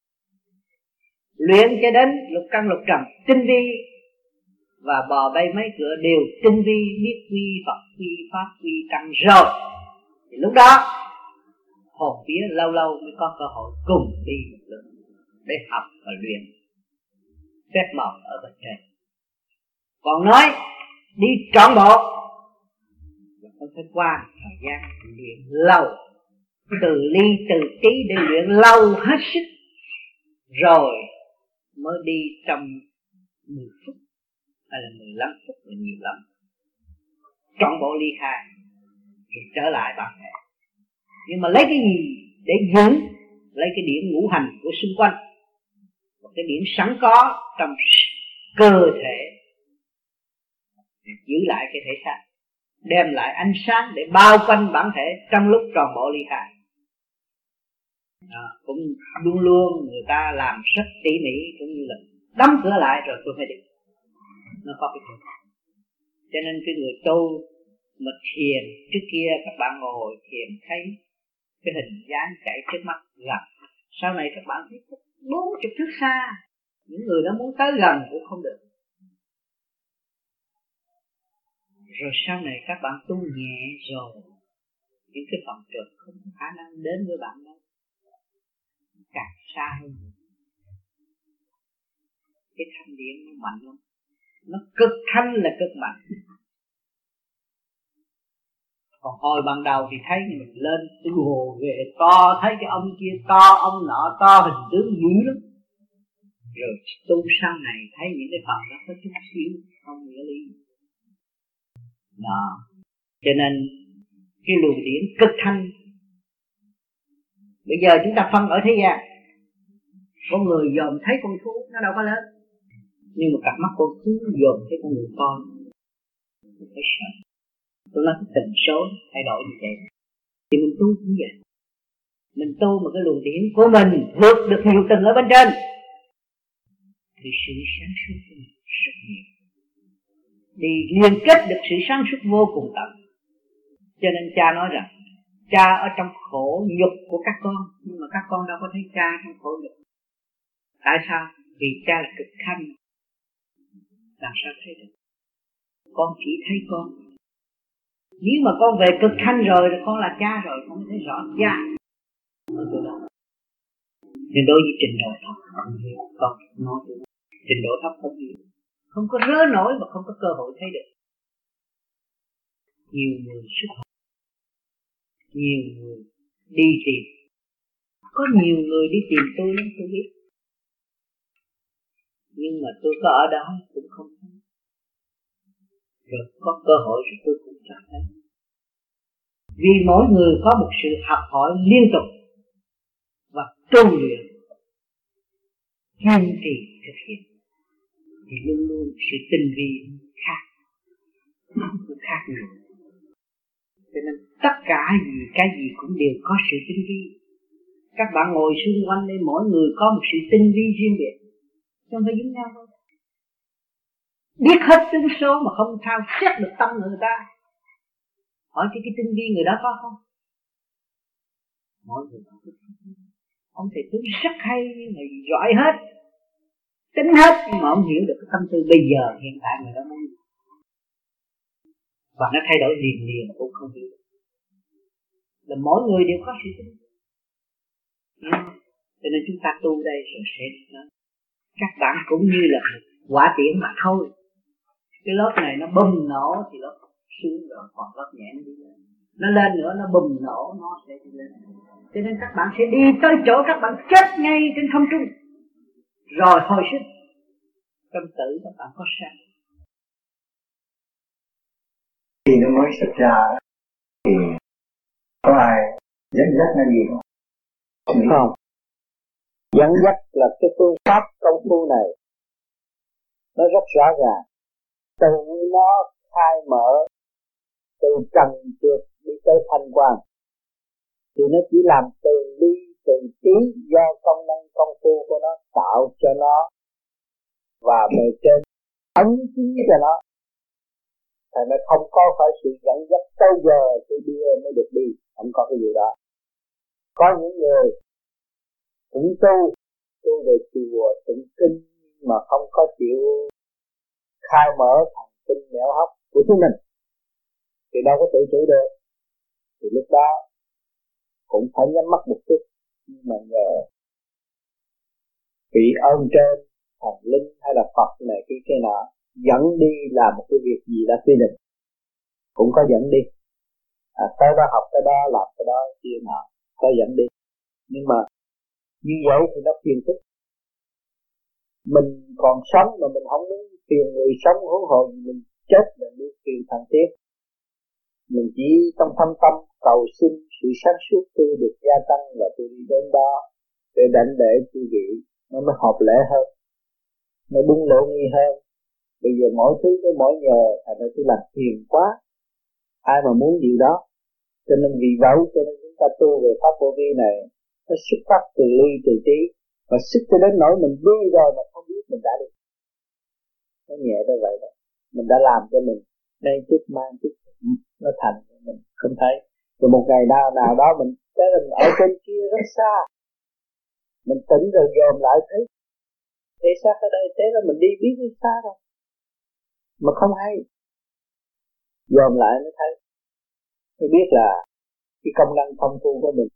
G: Luyện cho đến lục căn lục trần tinh vi và bò bay mấy cửa đều tinh vi, biết quy Phật, quy Pháp, quy Tăng rồi thì lúc đó hồn vía lâu lâu mới có cơ hội cùng đi một lượt để học và luyện phép màu ở bên trên. Còn nói đi trọn bộ là không phải qua thời gian luyện lâu, từ ly từ tí để luyện lâu hết sức rồi mới đi trong mười phút hay là mười lăm phút là nhiều lắm. Trọn bộ ly khai rồi trở lại bản thể. Nhưng mà lấy cái gì để giữ? Lấy cái điển ngũ hành của xung quanh, một cái điển sẵn có trong cơ thể để giữ lại cái thể xác, đem lại ánh sáng để bao quanh bản thể trong lúc tròn bộ ly khai. À, cũng luôn luôn người ta làm rất tỉ mỉ, cũng như là đóng cửa lại rồi tôi phải đi. Nó có cái chuyện. Cho nên cái người tu
J: Mà thiền trước kia các bạn ngồi thiền thấy cái hình dáng chạy trước mắt gần, sau này các bạn thấy bốn chục thước xa, những người đó muốn tới gần cũng không được. Rồi sau này các bạn tu nhẹ rồi, những cái phần trượt không có khả năng đến với bạn đâu, càng xa hơn. Cái thanh điển nó mạnh lắm, nó cực thanh là cực mạnh. Còn hồi ban đầu thì thấy mình lên tu hồ về to, thấy cái ông kia to, ông nọ to, hình tướng dữ lắm. Rồi tu sau này thấy những cái phần đó có chút xíu, không nghĩa lý. Đó, cho nên cái luồng điển cực thanh. Bây giờ chúng ta phân ở thế gian, con người dòm thấy con thú nó đâu có lớn, nhưng mà cặp mắt con thú dòm thấy con người to, thấy sợ. Tôi nói cái tần số thay đổi như vậy. Thì mình tu cũng vậy. Mình tu một cái luồng điển của mình vượt được nhiều tầng ở bên trên, thì sự sáng suốt của mình rất nhiều, đi liên kết được sự sáng suốt vô cùng tận. Cho nên cha nói rằng cha ở trong khổ nhục của các con, nhưng mà các con đâu có thấy cha trong khổ nhục. Tại sao? Vì cha là cực thanh, làm sao thấy được? Con chỉ thấy con. Nếu mà con về cực thanh rồi, thì con là cha rồi, con thấy rõ cha ở chỗ đó. Nên đối với trình độ thấp không hiểu, con nói cho nó. Trình độ thấp không hiểu, không có rớ nổi và không có cơ hội thấy được. Nhiều người xuất học, nhiều người đi tìm, có nhiều người đi tìm tôi lắm tôi biết, nhưng mà tôi có ở đó cũng không thấy. Rồi có cơ hội thì tôi cũng chẳng thấy. Vì mỗi người có một sự học hỏi liên tục và tu luyện, kiên trì thực hiện, thì luôn luôn sự tinh vi khác, nó khác nhiều. Cho nên tất cả gì, cái gì cũng đều có sự tinh vi. Các bạn ngồi xung quanh đây, mỗi người có một sự tinh vi riêng biệt, không phải giống nhau đâu. Biết hết tướng số mà không thao xét được tâm người ta. Hỏi cái, cái tinh vi người đó có không? Mỗi người có cái tinh vi. Ông thầy tướng rất hay, người giỏi hết, tính hết, nhưng mà ông hiểu được cái tâm tư bây giờ hiện tại người đó muốn. Và nó thay đổi liền liền mà cũng không hiểu được. Là mỗi người đều có sự tinh vi. Cho nên chúng ta tu đây rồi sẽ được. Các bạn cũng như là quả tiễn mà thôi. Cái lớp này nó bùng nổ thì lớp xuống rồi, còn lớp nhẹ nó đi lên. Nó lên nữa nó bùng nổ nó sẽ đi lên. Cho nên các bạn sẽ đi tới chỗ các bạn chết ngay trên không trung, rồi hồi sinh. Tâm tử các bạn có sáng.
B: Khi nó mới xuất ra thì có ai dẫn dắt nó gì không?
I: Không. Dẫn dắt là cái phương pháp công phu này nó rất rõ ràng. Từ nó khai mở, từ trần trượt đi tới thanh quan, thì nó chỉ làm từ ly từ tí do công năng công phu của nó tạo cho nó, và bề trên ấn chí cho nó. Thì nó không có phải sự dẫn dắt tới giờ tôi đi mới được đi, không có cái gì đó. Có những người cũng tu, tu về chùa tụng kinh mà không có chịu khai mở thần kinh nẻo hấp của chúng mình thì đâu có tự chủ được. Thì lúc đó cũng phải nhắm mắt một chút, nhưng mà nhờ vị ơn trên, thần linh hay là Phật này cái cái nọ dẫn đi làm một cái việc gì đã quy định, cũng có dẫn đi. À, tới đó học cái đó, làm cái đó, kia nọ, có dẫn đi. Nhưng mà như vậy thì nó phiền phức. Mình còn sống mà mình không muốn phiền người sống, huống hồ mình chết mình đi phiền thằng tiếp. Mình chỉ trong thâm tâm cầu xin sự sáng suốt tôi được gia tăng, và tôi đi đến đó để đảnh lễ chư vị, nó mới hợp lễ hơn, nó đúng lễ nghi hơn. Bây giờ mỗi thứ với mỗi nhờ, thành ra tôi làm phiền quá, ai mà muốn điều đó. Cho nên vì vậy cho nên chúng ta tu về pháp vô vi này, nó xuất phát từ ly từ trí, và sức cho đến nỗi mình đi rồi mà không biết mình đã đi. Nó nhẹ tới vậy đó, mình đã làm cho mình nay chút mai chút
B: nó thành mình không thấy. Rồi một ngày nào nào đó mình tới mình ở trên kia rất xa, mình tỉnh rồi dòm lại thấy thế xác ở đây, thế là mình đi biết đi xa rồi mà không hay. Dòm lại mới thấy, mới biết là cái công năng phong phú của mình.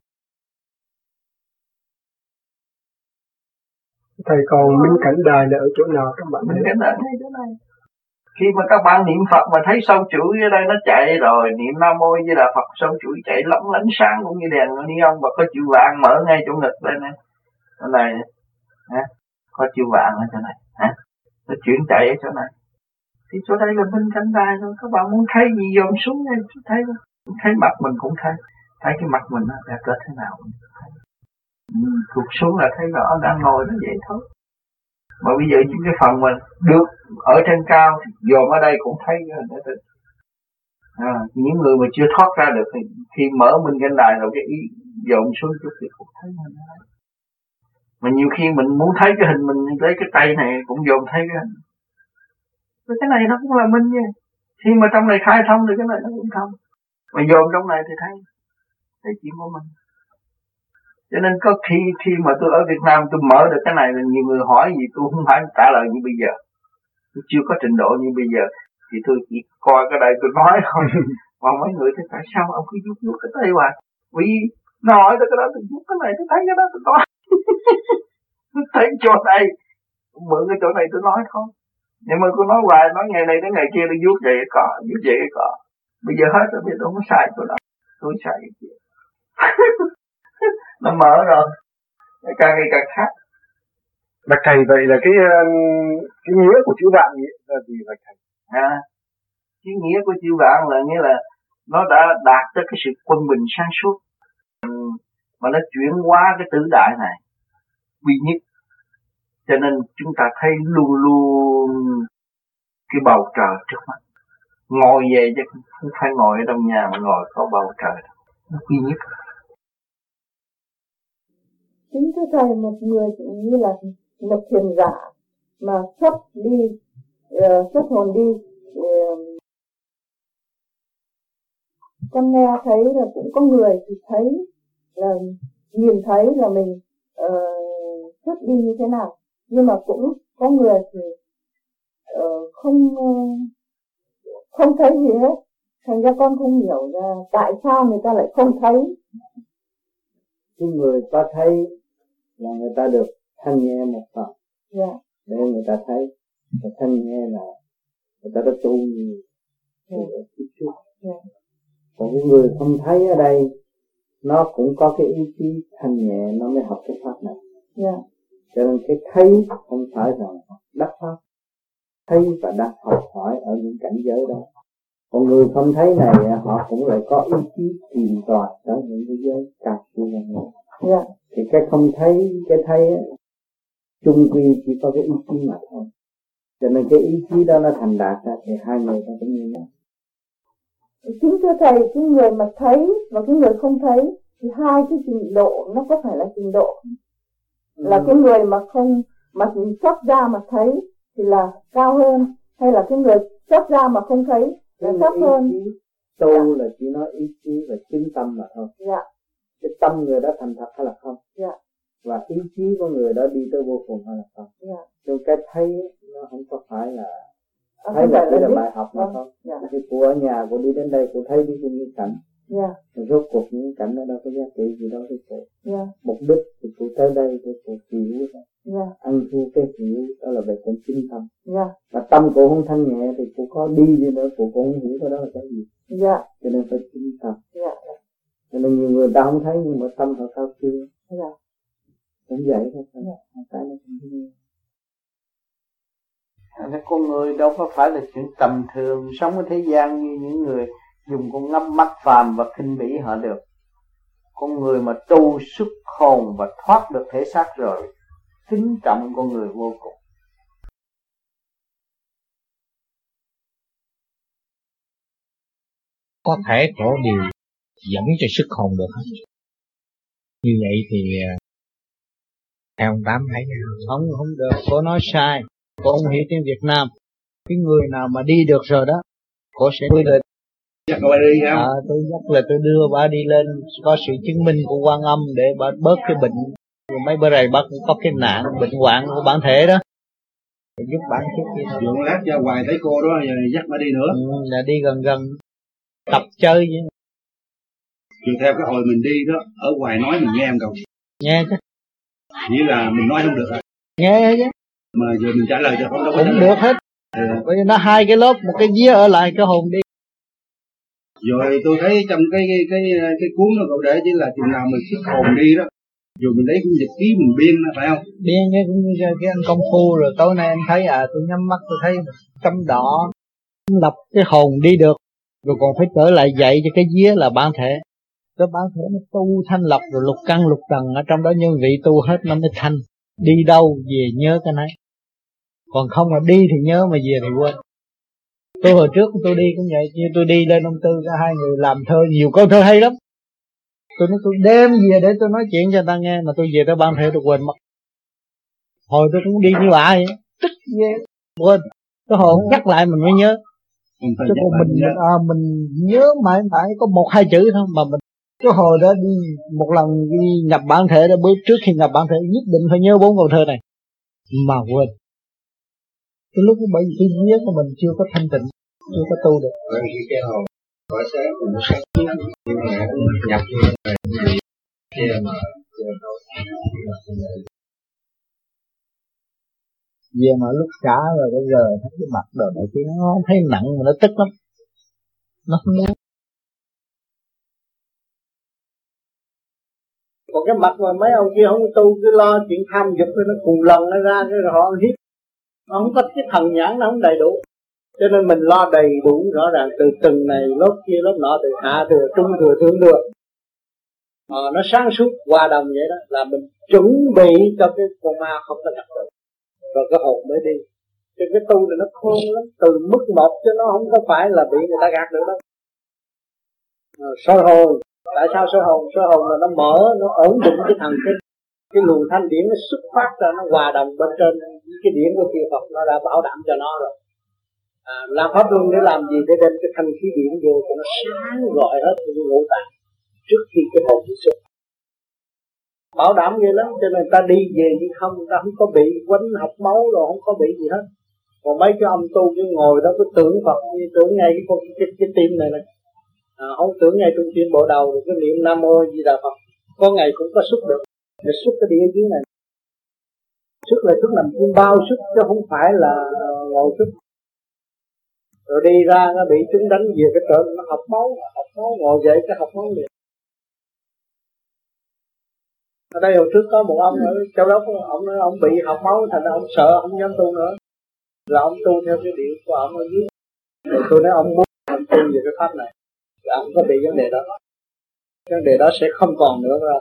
K: Thầy còn minh cảnh đài là ở chỗ nào các bạn?
H: Minh cảnh đài ở chỗ này. Khi mà các bạn niệm Phật mà thấy sâu chuỗi ở đây nó chạy rồi, niệm Nam Mô Di Đà Phật sâu chuỗi chạy lóng lánh sáng cũng như đèn neon và có chữ vàng mở ngay chỗ ngực đây nè. Chỗ này hả? Có chữ vàng ở chỗ này hả? Nó chuyển chạy ở chỗ này. Thì chỗ đây là minh cảnh đài thôi. Các bạn muốn thấy gì dồn xuống đây thấy không? Thấy mặt mình cũng thấy. Thấy cái mặt mình nó đẹp tới thế nào mình thấy. Thuộc xuống là thấy rõ đang ngồi nó vậy thôi. Mà bây giờ những cái phần mình được ở trên cao thì dòm ở đây cũng thấy hình đó. À, những người mà chưa thoát ra được thì khi mở minh cảnh đài rồi cái ý dòm xuống chút thì cũng thấy hình đó. Mà nhiều khi mình muốn thấy cái hình mình lấy cái tay này cũng dòm thấy cái hình. Cái này nó cũng là minh nha. Khi mà trong này khai thông thì cái này nó cũng thông. Mà dòm trong này thì thấy thấy chuyện của mình. Cho nên có khi khi mà tôi ở Việt Nam tôi mở được cái này là nhiều người hỏi gì tôi không phải trả lời như bây giờ. Tôi chưa có trình độ như bây giờ thì tôi chỉ coi cái đây tôi nói thôi. Mà mấy người thì tại sao ông cứ vuốt vuốt cái tay hoài? Vì nó hỏi tôi cái đó tôi vuốt cái này tôi thấy cái đó tôi nói. Tôi thấy chỗ này mượn cái chỗ này tôi nói thôi. Nhưng mà tôi nói hoài nói ngày này đến ngày kia tôi vuốt vậy cái cọ vuốt vậy cái cọ. Bây giờ hết rồi bây giờ tôi không xài chỗ đó. Tôi xài cái kia. Nó mở rồi, càng ngày càng khác.
K: Bạch thầy, vậy là cái cái nghĩa của chữ vạn là gì bạch thầy?
H: À, cái nghĩa của chữ vạn là nghĩa là nó đã đạt tới cái sự quân bình sáng suốt, mà nó chuyển hóa cái tứ đại này quy nhất. Cho nên chúng ta thấy luôn luôn cái bầu trời trước mắt. Ngồi về chứ không phải ngồi ở trong nhà mà ngồi có bầu trời, nó quy nhất.
E: Chính thưa thầy, một người cũng như là một thiền giả mà xuất đi, uh, xuất hồn đi, uh, con nghe thấy là cũng có người thì thấy là nhìn thấy là mình uh, xuất đi như thế nào, nhưng mà cũng có người thì uh, không uh, không thấy gì hết. Thành ra con không hiểu là tại sao người ta lại không thấy.
B: Cái người ta thấy là người ta được thanh nghe một phần, yeah. Để người ta thấy, và thanh nghe là người ta đã tu nhiều từ ở phía trước. Yeah. Còn cái người không thấy ở đây, nó cũng có cái ý chí thanh nhẹ, nó mới học cái pháp này. Yeah. Cho nên cái thấy không phải rằng đắc pháp, thấy và đắc học hỏi ở những cảnh giới đó. Còn người không thấy này, họ cũng lại có ý chí tìm tòi ở những cái giới cao siêu hơn. Yeah. Thì cái không thấy, cái thấy ấy, chung quy chỉ có cái ý chí mà thôi. Cho nên cái ý chí đó nó thành đạt ra thì hai người ta cũng như nhau.
E: Chính thưa thầy, cái người mà thấy và cái người không thấy thì hai cái trình độ nó có phải là trình độ không? Ừ. Là cái người mà không mà xuất ra mà thấy thì là cao hơn, hay là cái người xuất ra mà không thấy là thấp hơn?
B: Tu yeah. Là chỉ nói ý chí và chứng tâm mà thôi. Dạ. Cái tâm người đó thành thật hay là không? Dạ. Và ý chí của người đó đi tới vô cùng hay là không? Dạ. Cho cái thấy nó không có phải là à, thấy là chỉ là bài học mà thôi. Dạ. Thì cô ở nhà cô đi đến đây cô thấy đi những cảnh. Dạ. Rốt cuộc những cảnh đó đâu có giá trị gì đâu với cô. Dạ. Mục đích thì cô tới đây để cô hiểu thôi. Dạ. Ăn thua cái hiểu đó là về con chính tâm. Dạ. Và tâm cô không thanh nhẹ thì cô có đi đi nữa cô cũng không hiểu cái đó là cái gì. Dạ. Cho nên phải chính tâm. Dạ. Cho nên nhiều người ta không thấy nhưng mà tâm họ cao siêu. Dạ. Cũng vậy thôi. Dạ. Cái nó cũng như
I: thế. Con người đâu có phải là chuyện tầm thường sống ở thế gian như những người dùng con ngắm mắt phàm và khinh bỉ họ được. Con người mà tu xuất hồn và thoát được thể xác rồi, kính trọng con người vô cùng.
G: Có thể có điều dẫn cho sức hồn được hết. Như vậy thì theo ông Tám thấy
I: không không được, cô nói sai, cô không hiểu tiếng Việt Nam. Cái người nào mà đi được rồi đó, cô sẽ quy định
D: Dắt bà đi không?
I: À, tôi dắt là tôi đưa bà đi lên có sự chứng minh của Quan Âm để bà bớt cái bệnh. Rồi mấy bữa này bác cũng có cái nạn bệnh hoạn của bản thể đó, để giúp bản chút đi.
D: Dọn lát ra hoài thấy cô đó rồi dắt bà đi nữa.
I: Ừ, là đi gần gần tập chơi vậy.
D: Chiều theo cái hồi mình đi đó, ở ngoài nói mình nghe em cầu.
I: Nghe chứ.
D: Như là mình nói không được à?
I: Nghe chứ.
D: Mà giờ mình trả lời cho không đâu có
I: cũng được hết. Ừ. Bởi vì nó hai cái lớp, một cái vía ở lại cái hồn đi.
D: Rồi tôi thấy trong cái cái cái, cái cuốn đó cậu để chỉ là chừng nào mình xuất hồn đi đó, rồi mình lấy cũng nhật ký mình biên đó, phải không?
I: Biên cái cũng như cái anh công phu. Rồi tối nay em thấy à tôi nhắm mắt tôi thấy chấm đỏ lập cái hồn đi được, rồi còn phải trở lại dạy cho cái vía là bản thể. Cái bản thể nó tu thanh lập rồi lục căn lục trần ở trong đó nhân vị tu hết nó mới thanh. Đi đâu về nhớ cái này, còn không là đi thì nhớ mà về thì quên. Tôi hồi trước tôi đi cũng vậy, như tôi đi lên ông Tư cả hai người làm thơ nhiều câu thơ hay lắm. Tôi nói tôi đem về để tôi nói chuyện cho người ta nghe, mà tôi về tới ban thể tôi quên mất. Hồi tôi cũng đi như bà vậy, tức ghê, quên. Cái hồi nhắc lại mình mới nhớ. Chứ còn mình mình, à, mình nhớ mãi mãi có một hai chữ thôi mà mình. Cái hồi đó đi một lần đi nhập bản thể đó, bữa trước khi nhập bản thể nhất định phải nhớ bốn câu thơ này mà quên. Cái lúc bởi vì cái vía của mình chưa có thanh tịnh, chưa có tu được.
H: Bởi vì cái hồn có sáng thì nó sáng nhưng mà nhập như vậy thì kia mà
I: về mà lúc xả rồi bây giờ thấy cái mặt rồi này kia nó không thấy nặng mà nó tức lắm, nó không muốn. Còn cái mặt mà mấy ông kia không tu cứ lo chuyện tham dục nó cùng lần nó ra cái họ hiếp, nó không có cái thần nhãn, nó không đầy đủ. Cho nên mình lo đầy đủ rõ ràng từ từng này lớp kia lớp nọ, từ hạ thừa trung thừa thượng thừa, à, nó sáng suốt hòa đồng vậy đó, là mình chuẩn bị cho cái con ma không có nhập được, rồi cái hồn mới đi. Cho cái tu này nó khôn lắm, từ mức một chứ nó không có phải là bị người ta gạt được đâu. À, soi hồn, tại sao soi hồn? Soi hồn là nó mở, nó ổn định cái thằng cái cái luồng thanh điển nó xuất phát ra, nó hòa đồng bên trên cái điển của chư Phật, nó đã bảo đảm cho nó rồi. À, làm pháp luân để làm gì? Để đem cái thanh khí điển vô cho nó sáng gọi hết cái ngũ tạng trước khi cái hồn đi xuất. Bảo đảm vậy lắm, cho nên ta đi về như không, ta không có bị quánh học máu rồi, không có bị gì hết. Còn mấy cái ông tu cứ ngồi đó cứ tưởng Phật, tưởng ngay cái cái, cái, cái tim này này, à, không tưởng ngay trung tim bộ đầu rồi cái niệm Nam Mô Di Đà Phật, có ngày cũng có xuất được, để xuất cái địa dưới này. Xuất là xuất nằm chim bao xuất chứ không phải là ngồi xuất. Rồi đi ra nó bị chúng đánh về cái trận nó học máu, học máu ngồi dậy cái học máu liền. Ở đây hồi trước có một ông ở Châu Đốc, ông nói ông bị học máu thành ra ông sợ, không dám tu nữa. Rồi ông tu theo cái điệu của ông ở dưới. Rồi tôi nói ông muốn ông tu về cái pháp này, rồi ông có bị vấn đề đó. Vấn đề đó sẽ không còn nữa rồi.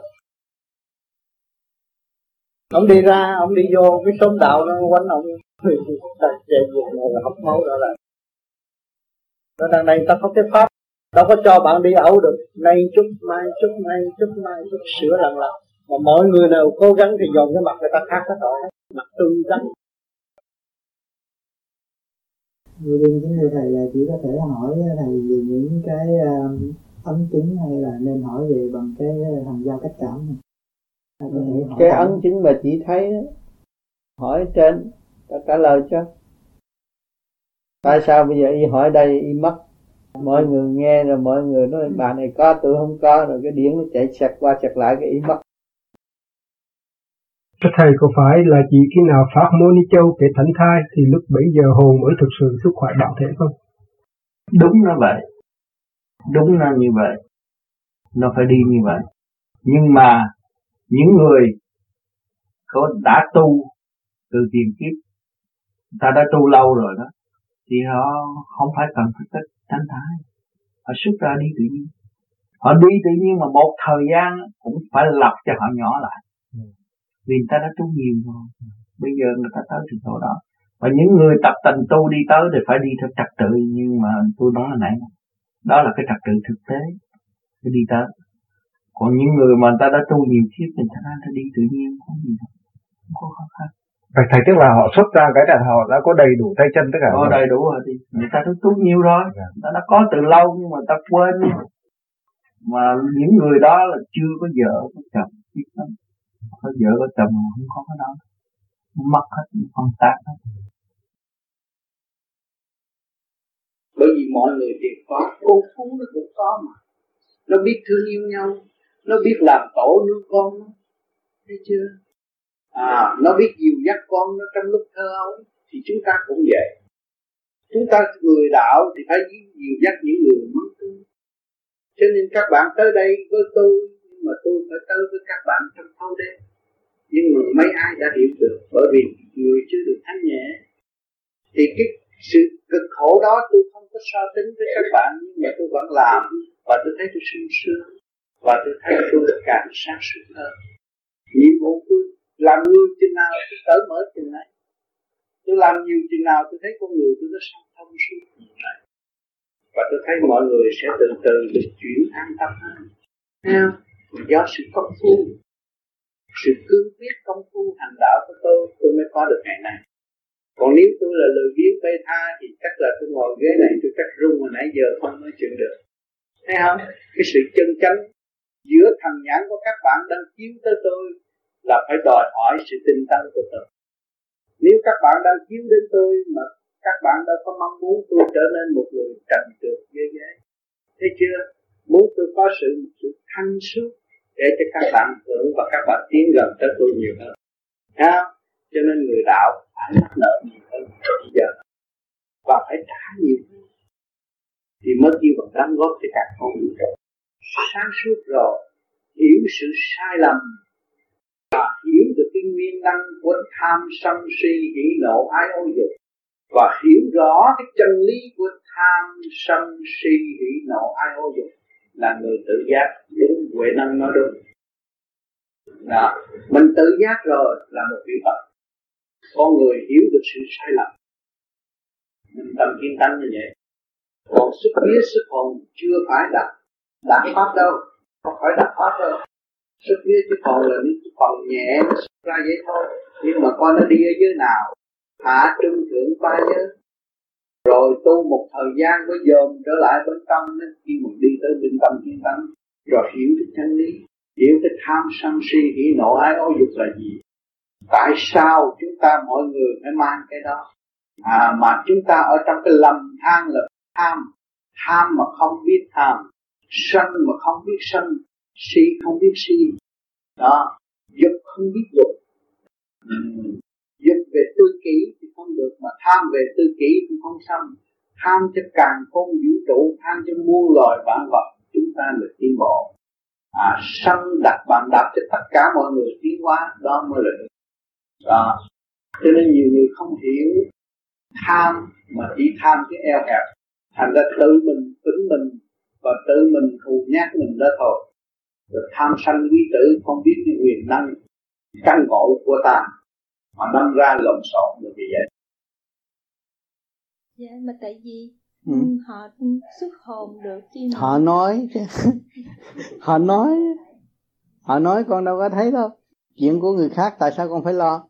I: Ông đi ra, ông đi vô cái xóm đạo nó quánh ông, chạy về ngồi học máu đó là. Ở đằng này ta có cái pháp, đâu có cho bạn đi ẩu được, nay chút mai chút nay chút mai chút sửa lần lần. Mà mọi người nào cố gắng thì dồn cái mặt người ta khác hết rồi, mặt tươi trắng.
L: Người đương kính thưa thầy là chỉ có thể hỏi thầy về những cái uh, ấn chứng hay là nên hỏi về bằng cái thằng giao cách cảm này. Ừ,
I: cái ấn chứng mà chỉ thấy hỏi trên ta trả lời cho. Tại sao bây giờ y hỏi đây y mất, mọi người nghe rồi mọi người nói bà này có tôi không có, rồi cái điển nó chạy xẹt qua xẹt lại cái y mất.
K: Thầy có phải là chỉ khi nào Pháp Môn Ni Châu kể thánh thai thì lúc bấy giờ hồn mới thực sự xuất khỏi bản thể không?
M: Đúng là vậy, đúng là như vậy, nó phải đi như vậy. Nhưng mà những người có đã tu từ tiền kiếp, ta đã tu lâu rồi đó, thì họ không phải cần phải cách thánh thai, họ xuất ra đi tự nhiên. Họ đi tự nhiên mà một thời gian cũng phải lọc cho họ nhỏ lại, vì người ta đã tu nhiều rồi, bây giờ người ta tới trình độ đó. Và những người tập tành tu đi tới thì phải đi theo trật tự, nhưng mà tôi nói hồi nãy đó là cái trật tự thực tế để đi tới. Còn những người mà người ta đã tu nhiều kiếp thì người ta đi tự nhiên, không gì đâu, không có khó khăn.
K: Thầy, thầy tức là họ xuất ra cái là họ đã có đầy đủ tay chân tất cả.
M: Có đầy đủ rồi thì người ta tu nhiều rồi, người ta đã có từ lâu nhưng mà ta quên. Mà những người đó là chưa có vợ có chồng, biết lắm. Có vợ có chồng mà không có cái đó, mất hết, phân tán hết.
D: Bởi vì mọi người thì có, cô phú nó cũng có mà. Nó biết thương yêu nhau, nó biết làm tổ nuôi con nó, thấy chưa? À, nó biết dìu dắt con nó trong lúc thơ ấu, thì chúng ta cũng vậy. Chúng ta người đạo thì phải dìu dắt những người mất tu. Cho nên các bạn tới đây với tôi, nhưng mà tôi phải tới với các bạn trong thâu đêm. Nhưng mà mấy ai đã hiểu được, bởi vì người chưa được thanh nhẹ. Thì cái sự cực khổ đó tôi không có so tính với các bạn, nhưng mà tôi vẫn làm, và tôi thấy tôi sung sướng, và tôi thấy tôi càng sáng suốt hơn. Nhiệm vụ tôi làm nhiều chừng nào tôi cởi mở chừng này, tôi làm nhiều chừng nào tôi thấy con người tôi nó sáng thông suốt như này, và tôi thấy mọi người sẽ từ từ được chuyển an tâm hơn. Theo do sự công phu, sự cương quyết công phu hành đạo của tôi, tôi mới có được ngày này. Còn nếu tôi là lười biếng bê tha thì chắc là tôi ngồi ghế này tôi chắc rung mà nãy giờ không nói chuyện được. Thấy không? Cái sự chân chánh giữa thần nhãn của các bạn đang chiếu tới tôi là phải đòi hỏi sự tinh tấn của tôi. Nếu các bạn đang chiếu đến tôi mà các bạn đâu có mong muốn tôi trở nên một người trần trượt dễ dễ. Thấy chưa? Muốn tôi có sự sự thanh suốt để cho các bạn hưởng và các bạn tiến gần tới tôi nhiều hơn. Thấy không? Cho nên người đạo phải mắc nợ nhiều hơn bây giờ và phải trả nhiều hơn thì mới kêu bằng đóng góp cho cả con người. Sáng suốt rồi, hiểu sự sai lầm và hiểu được cái nguyên năng của tham sân si hỉ nộ ái ố dục, và hiểu rõ cái chân lý của tham sân si hỉ nộ ái ố dục là người tự giác. Đúng, Huệ Năng nói đúng. Đó, mình tự giác rồi là một vị Phật. Con người hiểu được sự sai lầm, mình tâm kiên tánh như vậy. Còn sức vía sức hồn chưa phải đạt đạt pháp đâu, không phải đạt pháp đâu. Sức vía sức hồn là những cái phần nhẹ nó xuất ra vậy thôi, nhưng mà coi nó đi ở dưới nào, hạ trung thượng ba nhớ. Rồi tu một thời gian mới dòm trở lại bên tâm, nên khi mình đi tới bên tâm kiên tánh, rồi hiểu cái chân lý, hiểu cái tham sân si hỉ nộ ái ố dục là gì. Tại sao chúng ta mọi người phải mang cái đó? À, mà chúng ta ở trong cái lầm than là tham, tham mà không biết tham, sân mà không biết sân, si không biết si, đó, dục không biết dục. uhm. Dục về tư kỷ thì không được, mà tham về tư kỷ cũng không xong. Tham cho càng khôn vũ trụ, tham cho muôn loài vạn vật, chúng ta được tiến bộ. À, sân đặt bàn đạp cho tất cả mọi người tiến hóa, đó mới là được. Đó. Cho nên nhiều người không hiểu tham mà chỉ tham cái eo hẹp, thành ra tự mình tính mình và tự mình thù nhát mình đó thôi. Rồi tham sanh quý tử không biết cái quyền năng căn ngộ của ta mà đâm ra lộn xộn như vậy.
E: Dạ, mà tại vì
I: ừ.
E: họ xuất hồn được chi mà.
I: Họ nói họ nói họ nói con đâu có thấy đâu. Chuyện của người khác tại sao con phải lo?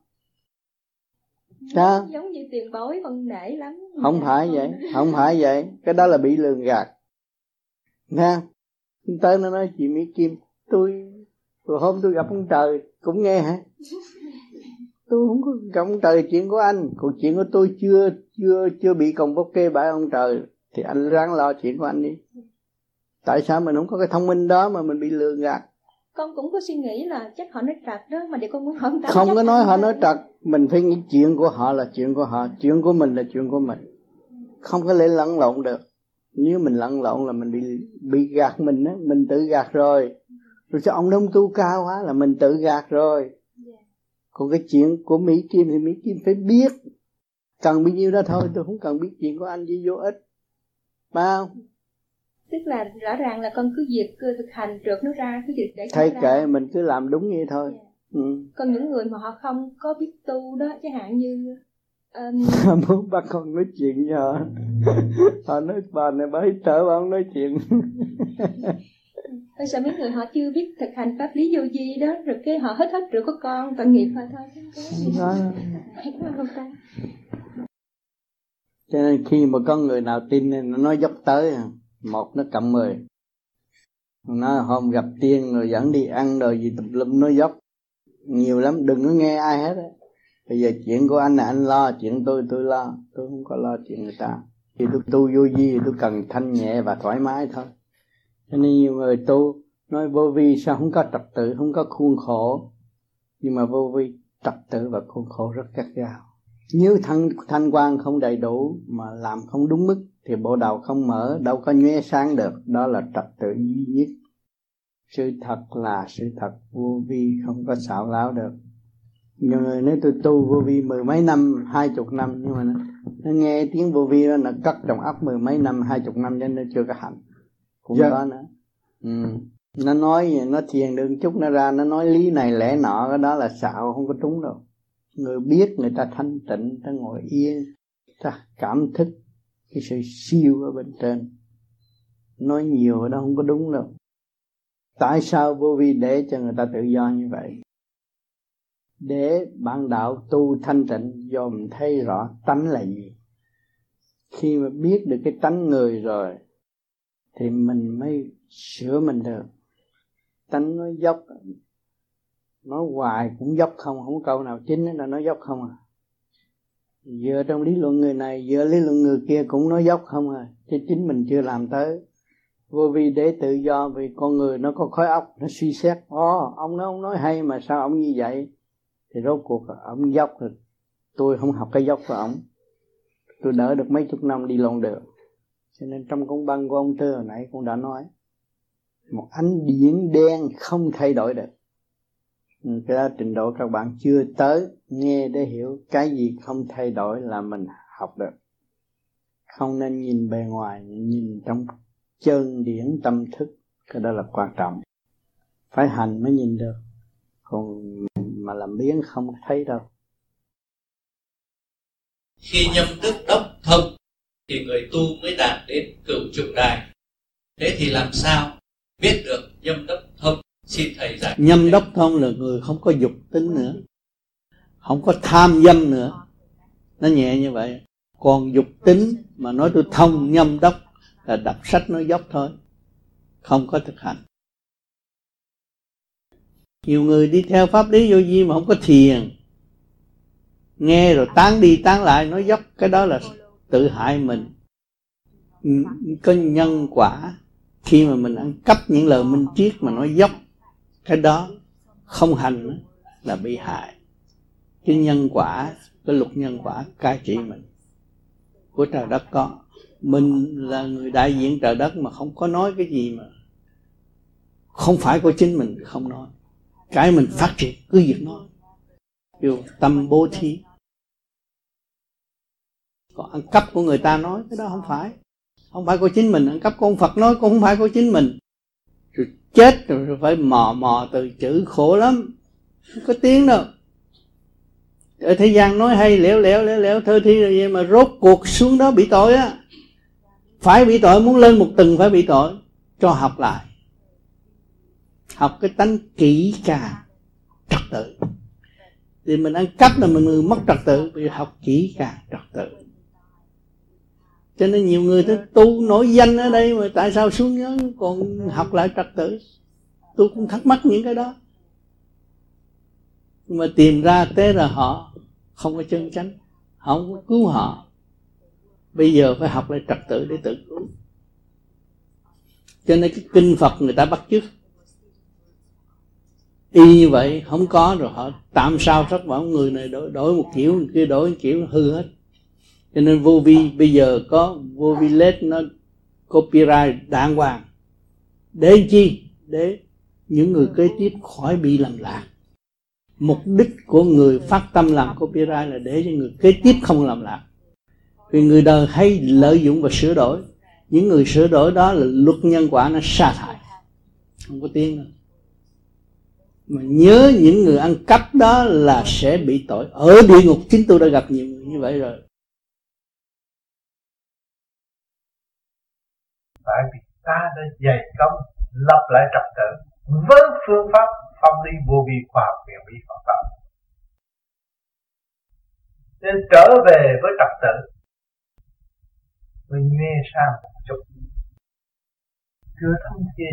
E: Đó. Giống như tiền bối con nể lắm.
I: Không phải vậy, không phải vậy. Cái đó là bị lường gạt. Nha. Tới nó nói chị Mỹ Kim, tôi vừa hôm tôi gặp ông trời cũng nghe hả? Tôi không có gặp ông trời chuyện của anh, còn chuyện của tôi chưa chưa chưa bị còng bốc kê bãi ông trời thì anh ráng lo chuyện của anh đi. Tại sao mình không có cái thông minh đó mà mình bị lường gạt?
E: Con cũng có suy nghĩ là chắc họ nói trật đó, mà để con muốn hỏi ông ta.
I: Không có nói họ nói trật, mình phải nghĩ chuyện của họ là chuyện của họ, chuyện của mình là chuyện của mình, không có lẽ lẫn lộn được. Nếu mình lẫn lộn là mình bị bị gạt mình á, mình tự gạt rồi. Rồi sao ông đông tu cao quá là mình tự gạt rồi. Còn cái chuyện của Mỹ Kim thì Mỹ Kim phải biết, cần bao nhiêu đó thôi, tôi không cần biết chuyện của anh gì vô ích, phải không?
E: Tức là rõ ràng là con cứ việc cứ thực hành trượt nó ra, cứ việc để
I: thay kệ mình cứ làm đúng như thôi. Yeah. Ừ.
E: Còn những người mà họ không có biết tu đó, chẳng hạn như um...
I: muốn bắt con nói chuyện với họ, họ nói bà này bà hít thở bà không nói chuyện.
E: Bây giờ mấy người họ chưa biết thực hành pháp lý vô vi đó, rồi cái họ hết hết rồi có con, tội nghiệp thôi thôi.
I: Cho nên khi mà có người nào tin nó nói dốc tới, một nó cộng mười. Nó hôm gặp tiên rồi dẫn đi ăn rồi gì tùm lum nói dốc. Nhiều lắm, đừng có nghe ai hết á. Bây giờ chuyện của anh là anh lo, chuyện tôi tôi lo. Tôi không có lo chuyện người ta. Khi tôi tu vô vi thì tôi cần thanh nhẹ và thoải mái thôi. Cho nên nhiều người tu nói vô vi sao không có trật tự, không có khuôn khổ. Nhưng mà vô vi trật tự và khuôn khổ rất gắt gao. Nếu thanh, thanh quan không đầy đủ mà làm không đúng mức thì bộ đầu không mở, đâu có nhoe sáng được. Đó là trật tự duy nhất. Sự thật là sự thật, vô vi không có xạo láo được. Nhiều người nói tôi tu vô vi mười mấy năm, hai chục năm, nhưng mà nó, nó nghe tiếng vô vi đó, nó cất trong óc mười mấy năm, hai chục năm cho nên nó chưa có hành. Cũng yeah. Có nữa. Ừ. Nó nói, nó thiền được chút nó ra, nó nói lý này lẽ nọ, cái đó là xạo, không có trúng đâu. Người biết người ta thanh tịnh, ta ngồi yên, ta cảm thức cái sự siêu ở bên trên. Nói nhiều ở đó không có đúng đâu. Tại sao vô vi để cho người ta tự do như vậy? Để bạn đạo tu thanh tịnh, do mình thấy rõ tánh là gì. Khi mà biết được cái tánh người rồi thì mình mới sửa mình được. Tánh nói dốc, nói hoài cũng dốc không, không có câu nào chính là nói dốc không à. Vừa trong lý luận người này, vừa lý luận người kia cũng nói dốc không à, chứ chính mình chưa làm tới. Vô vi để tự do, vì con người nó có khối óc, nó suy xét, ồ, ông nói ông nói hay mà sao ông như vậy? Thì rốt cuộc ông dốc rồi, tôi không học cái dốc của ông, tôi đỡ được mấy chục năm đi lộn đường. Cho nên trong công văn của ông Tư hồi nãy cũng đã nói, một ánh điển đen không thay đổi được. Cái đó trình độ các bạn chưa tới, nghe để hiểu cái gì không thay đổi là mình học được. Không nên nhìn bề ngoài, nhìn trong chân điển tâm thức, cái đó là quan trọng. Phải hành mới nhìn được, còn mà làm biếng không thấy đâu.
N: Khi nhâm đức đốc thông thì người tu mới đạt đến cửu trùng đài. Thế thì làm sao biết được nhâm đốc thông? Xin thầy giải.
I: Nhâm đốc thông là người không có dục tính nữa, không có tham dâm nữa, nó nhẹ như vậy. Còn dục tính mà nói tôi thông nhâm đốc là đọc sách nói dốc thôi, không có thực hành. Nhiều người đi theo pháp lý vô vi mà không có thiền, nghe rồi tán đi tán lại nói dốc, cái đó là tự hại mình. Có nhân quả, khi mà mình ăn cắp những lời minh triết mà nói dốc, cái đó không hành là bị hại. Cái nhân quả, cái luật nhân quả cai trị mình, của trời đất có. Mình là người đại diện trời đất mà không có nói cái gì mà không phải của chính mình, không nói. Cái mình phát triển cứ việc nói, yêu tâm bố thí. Còn ăn cắp của người ta nói, cái đó không phải, không phải của chính mình. Ăn cắp của ông Phật nói cũng không phải của chính mình. Rồi chết rồi phải mò mò từ chữ, khổ lắm, không có tiếng đâu. Ở thế gian nói hay lẻo lẻo lẻo lẻo thơ thi rồi vậy mà rốt cuộc xuống đó bị tội á. Phải bị tội, muốn lên một tầng phải bị tội. Cho học lại, học cái tánh kỹ càng trật tự. Thì mình ăn cắp là mình mất trật tự, vì học kỹ càng trật tự. Cho nên nhiều người tới tu nổi danh ở đây mà tại sao xuống nhớ còn học lại trật tự. Tôi cũng thắc mắc những cái đó. Nhưng mà tìm ra thế là họ không có chân chánh, họ không có cứu họ. Bây giờ phải học lại trật tự để tự cứu. Cho nên cái kinh Phật người ta bắt chước y như vậy, không có rồi họ tạm sao rất bảo người này đổi, đổi một kiểu, người kia đổi một kiểu, hư hết. Cho nên vô vi bây giờ có vô vi lết, nó copyright đàng hoàng. Để chi? Để những người kế tiếp khỏi bị lầm lạc. Mục đích của người phát tâm làm copyright là để cho người kế tiếp không làm lạc. Vì người đời hay lợi dụng và sửa đổi. Những người sửa đổi đó là luật nhân quả, nó sa thải, không có tiếng nữa. Mà nhớ những người ăn cắp đó là sẽ bị tội. Ở địa ngục chính tôi đã gặp nhiều người như vậy rồi.
M: Tại vì ta đã dày công
O: lập lại trật tự với phương pháp pháp lý vô vi khoa học quyền bí Phật pháp. Nên trở về với trật tự mới nghe sang một chút, chưa thông trên,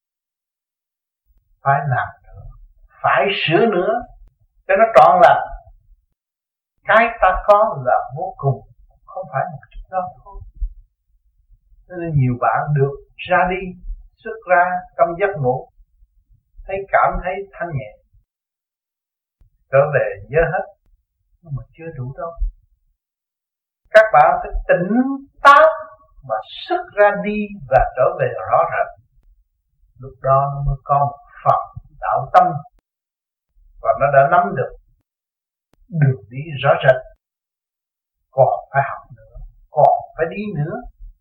O: phải làm nữa, phải sửa nữa cho nó trọn lành. Cái ta có là vô cùng, không phải một chút đó thôi. Nên nhiều bạn được ra đi, xuất ra trong giấc ngủ, thấy cảm thấy thanh nhẹ, trở về nhớ hết, nhưng mà chưa đủ đâu. Các bạn phải tỉnh táo và xuất ra đi và trở về rõ rệt. Lúc đó nó mới có một phần đạo tâm và nó đã nắm được đường đi rõ rệt. Còn phải học nữa, còn phải đi nữa.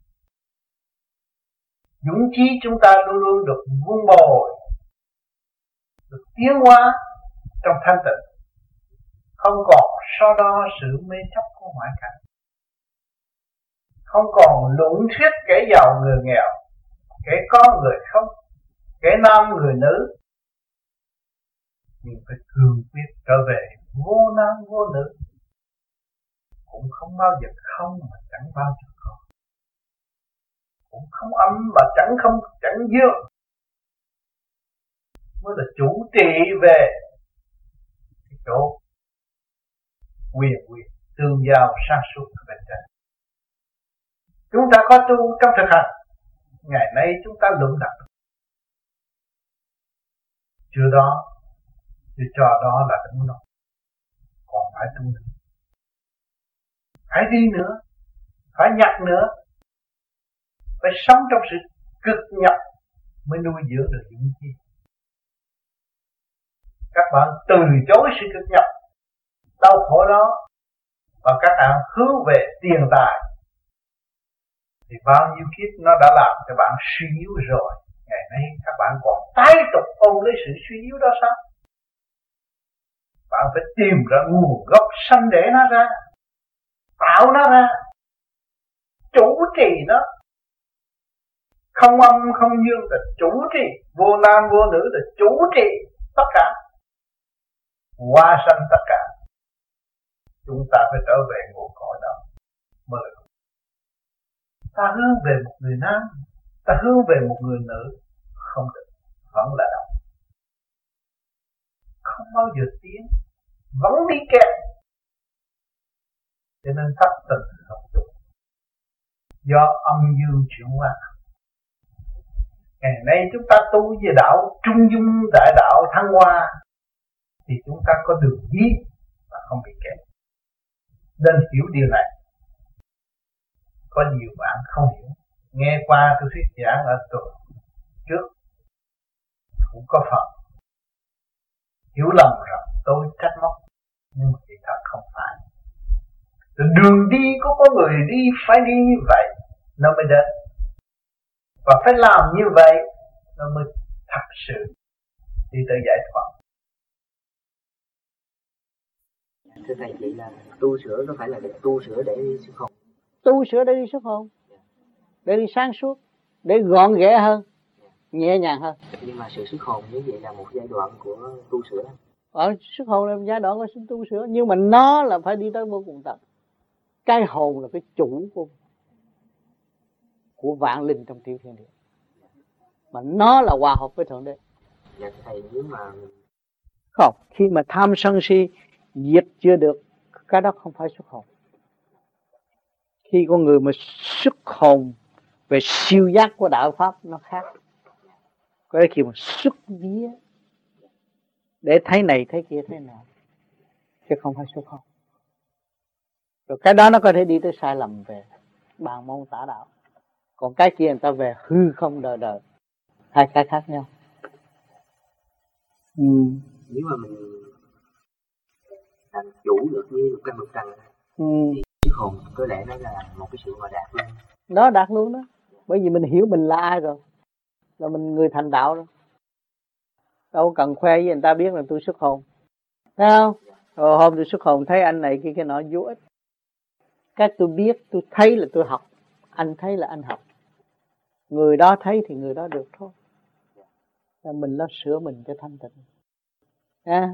O: Dũng chí chúng ta luôn luôn được vun bồi, được tiến hóa trong thanh tịnh, không còn so đo sự mê chấp của ngoại cảnh, không còn luận thuyết kẻ giàu người nghèo, kẻ có người không, kẻ nam người nữ, nhưng phải cương quyết trở về vô nam vô nữ, cũng không bao giờ không mà chẳng bao giờ có, cũng không âm mà chẳng không chẳng dương, mới là chủ trị về cái chỗ quyền quyền tương giao sáng suốt ở bên trên. Chúng ta có tu trong thực hành, ngày nay chúng ta luận đặt, chưa đó thì cho đó là đúng rồi, còn phải tu nữa, phải đi nữa, phải nhặt nữa, phải sống trong sự cực nhọc mới nuôi dưỡng được những chi. Các bạn từ chối sự cực nhọc, đau khổ đó, và các bạn hướng về tiền tài, thì bao nhiêu kiếp nó đã làm cho bạn suy yếu rồi. Ngày nay các bạn còn tái tục ôm lấy sự suy yếu đó sao? Bạn phải tìm ra nguồn gốc sanh để nó ra, tạo nó ra, chủ trì nó. Không âm không dương là chủ trì, vô nam vô nữ là chủ trì tất cả, hóa sanh tất cả. Chúng ta phải trở về nguồn cội đó mới là. Ta hướng về một người nam, ta hướng về một người nữ, không được, vẫn là động, không bao giờ tiến, vẫn đi kẹt. Cho nên thất tình không tục, do âm dương chuyển hóa. Ngày nay chúng ta tu về đạo trung dung đại đạo thăng hoa, thì chúng ta có đường đi và không bị kẹt. Nên hiểu điều này. Có nhiều bạn không hiểu. Nghe qua tôi thuyết giảng ở tuần trước cũng có phần hiểu lầm rằng tôi trách móc, nhưng thì thật không phải. Đường đi có có người đi phải đi như vậy nó mới đến, và phải làm như vậy nó mới thật sự đi tới giải thoát.
P: Thưa thầy, chị là tu sửa có phải là để tu sửa để đi xuất hồn?
I: Tu sửa để đi xuất hồn, để đi sáng suốt, để gọn ghẽ hơn, nhẹ nhàng hơn.
P: Nhưng mà sự xuất hồn như vậy là một giai đoạn của tu sửa.
I: Ở xuất hồn là một giai đoạn của tu sửa, nhưng mà nó là phải đi tới vô cùng tận. Cái hồn là cái chủ của của vạn linh trong tiểu thiên địa, mà nó là hòa hợp với thượng đế.
P: Dạ thầy, nếu mà
I: không, khi mà tham sân si diệt chưa được, cái đó không phải xuất hồn. Khi con người mà xuất hồn về siêu giác của đạo pháp nó khác. Cái khi mà xuất vía để thấy này thấy kia thấy nào, chứ không phải xuất hồn. Rồi cái đó nó có thể đi tới sai lầm về bàn môn tả đạo. Còn cái kia người ta về hư không đời đời, hai cái khác nhau.
P: Ừ. Nếu mà mình làm chủ được như lục căn lục trần, ừ, thì xuất hồn có lẽ nó là một cái sự mà đạt luôn.
I: Đó đạt luôn đó. Bởi vì mình hiểu mình là ai rồi, là mình người thành đạo rồi. Đâu cần khoe với người ta biết là tôi xuất hồn, thấy không? Rồi hôm tôi xuất hồn thấy anh này kia cái nọ vô ích. Cái tôi biết, tôi thấy là tôi học, anh thấy là anh học. Người đó thấy thì người đó được thôi. mình lo sửa mình cho thanh tịnh. À.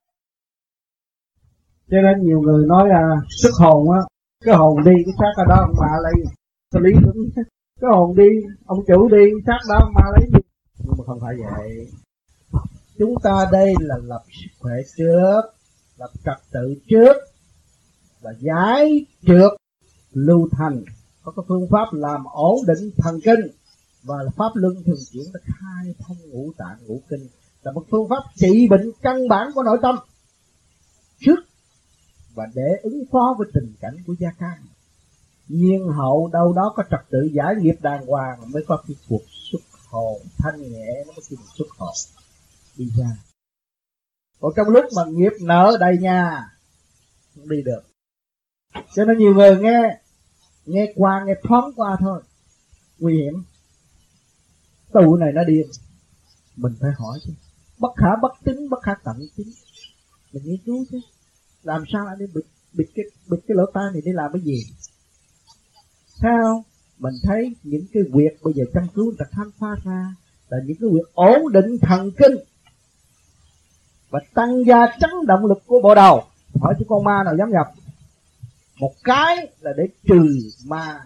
K: Cho nên nhiều người nói là xuất hồn á, cái hồn đi cái xác ở đó ông bà lấy cái lý đúng, cái hồn đi ông chủ đi xác đó ông bà lấy gì, nhưng mà không phải vậy. Chúng ta đây là lập sức khỏe trước, lập trật tự trước, và giải trượt lưu thành, có cái phương pháp làm ổn định thần kinh, và là pháp luân thường chuyển được khai thông ngũ tạng ngũ kinh, là một phương pháp trị bệnh căn bản của nội tâm trước và để ứng phó với tình cảnh của gia can. Nhiên hậu đâu đó có trật tự giải nghiệp đàng hoàng mới có cái cuộc xuất hồn thanh nhẹ, nó mới kêu xuất hồn đi ra. Còn trong lúc mà nghiệp nợ đầy nhà không đi được. Cho nên nhiều người nghe nghe qua nghe thoáng qua thôi, nguy hiểm. Tụ này nó điên, mình phải hỏi chứ, bất khả bất tín, bất khả tận tín, mình nghiên cứu chứ, làm sao anh đi bịt bịt cái bịt cái lỗ tai này để làm cái gì? Sao mình thấy những cái việc bây giờ chăm cứu người ta khám phá ra là những cái việc ổn định thần kinh và tăng gia chấn động lực của bộ đầu. Hỏi chứ con ma nào dám nhập? Một cái là để trừ ma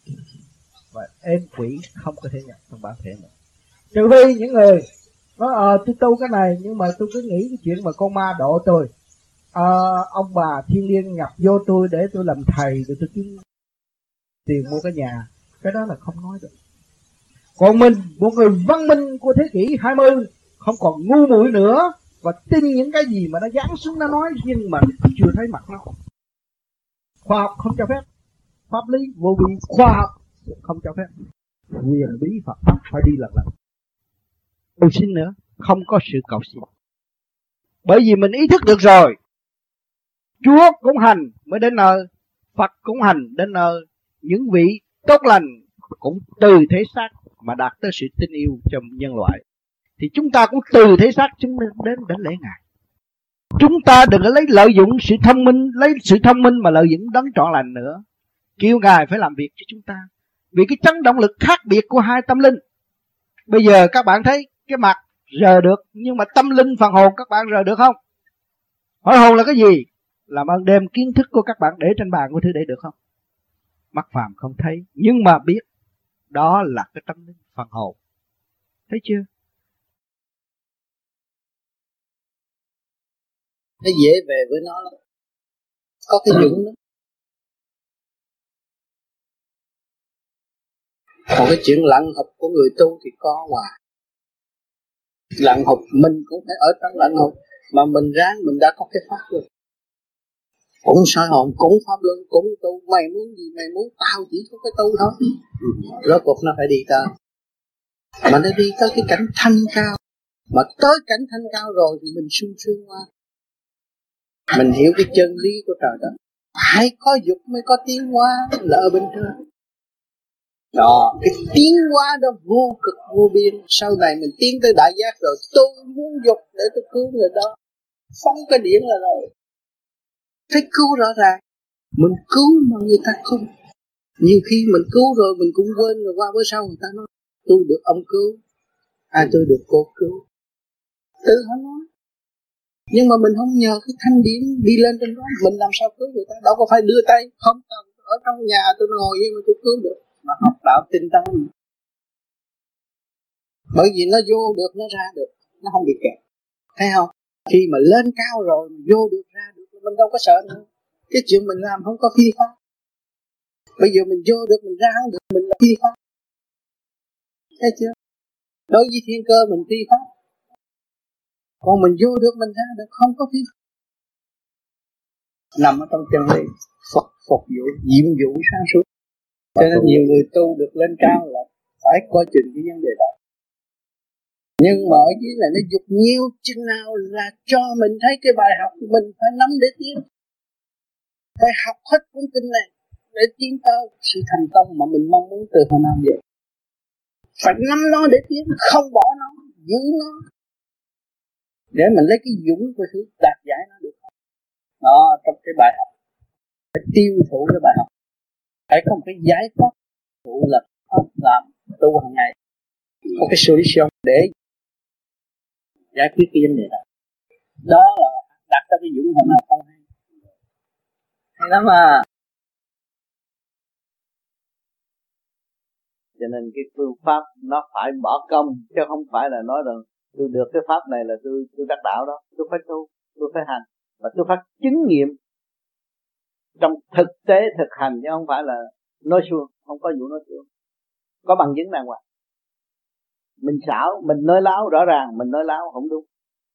K: và êm quỷ không có thể nhập trong bản thể mình. Trừ khi những người nói ờ tôi tu cái này nhưng mà tôi cứ nghĩ cái chuyện mà con ma độ tôi, ờ, ông bà thiên liêng nhập vô tôi để tôi làm thầy rồi tôi kiếm tiền mua cái nhà, cái đó là không nói được. Còn mình, một người văn minh của thế kỷ hai mươi, không còn ngu muội nữa và tin những cái gì mà nó giáng xuống nó nói nhưng mà chưa thấy mặt nó. Khoa học không cho phép, pháp lý vô vi khoa học không cho phép, quyền bí Phật pháp phải đi lần lần. Cầu xin nữa, không có sự cầu xin. Bởi vì mình ý thức được rồi, Chúa cũng hành mới đến nơi, Phật cũng hành đến nơi, những vị tốt lành cũng từ thế xác mà đạt tới sự tin yêu cho nhân loại. Thì chúng ta cũng từ thế xác chúng đến đến lễ Ngài. Chúng ta đừng có lấy lợi dụng sự thông minh, lấy sự thông minh mà lợi dụng đấng trọn lành nữa. Kêu Ngài phải làm việc cho chúng ta. Vì cái chấn động lực khác biệt của hai tâm linh. Bây giờ các bạn thấy cái mặt rờ được, nhưng mà tâm linh phần hồn các bạn rờ được không? Hỏi hồn là cái gì? Làm ơn đem kiến thức của các bạn để trên bàn của thứ để được không? Mắt phàm không thấy, nhưng mà biết đó là cái tâm linh phần hồn. Thấy chưa?
H: Nó dễ về với nó lắm. Có cái dũng đó. Còn cái chuyện lặng học của người tu thì có hoài. Lặng học mình cũng phải ở trong lặng học, mà mình ráng mình đã có cái pháp rồi. Cũng soi hồn, cũng pháp luân, cũng tu. Mày muốn gì mày muốn, tao chỉ có cái tu thôi. Rốt cuộc nó phải đi tới, mà nó đi tới cái cảnh thanh cao. Mà tới cảnh thanh cao rồi thì mình sung sướng qua. Mình hiểu cái chân lý của trời đất. Phải có dục mới có tiến hóa là ở bên trên. Đó, cái tiến hóa đó vô cực vô biên. Sau này mình tiến tới đại giác rồi, tôi muốn dục để tôi cứu người đó, phóng cái điển là rồi. Phải cứu rõ ràng. Mình cứu mà người ta không. Nhiều khi mình cứu rồi mình cũng quên, rồi qua bữa sau người ta nói tôi được ông cứu, à tôi được cô cứu. Tự họ nói. Nhưng mà mình không nhờ cái thanh điển đi lên trên đó, mình làm sao cứu người ta? Đâu có phải đưa tay, không, ở trong nhà tôi ngồi nhưng mà tôi cứu được. Mà học đạo tinh tấn. Bởi vì nó vô được, nó ra được, nó không bị kẹt. Thấy không? Khi mà lên cao rồi, vô được, ra được, mình đâu có sợ nữa. Cái chuyện mình làm không có phi pháp. Bây giờ mình vô được, mình ra không được, mình là phi pháp. Thấy chưa? Đối với thiên cơ mình phi pháp. Còn mình vô được, mình ra được, không có phi pháp. Nằm ở trong chân lý, Phật phục vụ, nhiệm vụ sáng suốt. Cho nên nhiều người tu được lên cao là phải coi chừng cái vấn đề đó. Nhưng mà ở dưới này nó dục nhiều chừng nào là cho mình thấy cái bài học mình phải nắm để tiến. Phải học hết cuốn kinh này để tiến tới sự thành công mà mình mong muốn từ hồi nào vậy. Phải nắm nó để tiến, không bỏ nó, giữ nó. Để mình lấy cái dũng của sự đạt giải nó được. Đó, trong cái bài học. Phải tiêu thụ cái bài học. Phải có một cái giải pháp thụ lực làm tu hàng ngày. Có cái solution để
I: giải quyết cái vấn đề đó. Đó là đặt ra cái dũng hồn nào không hay. Hay lắm mà. Cho nên cái phương pháp nó phải bỏ công, chứ không phải là nói rằng tôi được cái pháp này là tôi tôi đắc đạo đó. Tôi phải tu, tôi phải hành và tôi phải chứng nghiệm trong thực tế thực hành, chứ không phải là nói suông. Không có vụ nói suông, có bằng chứng đàng hoàng. Mình xảo, mình nói láo rõ ràng, mình nói láo không đúng.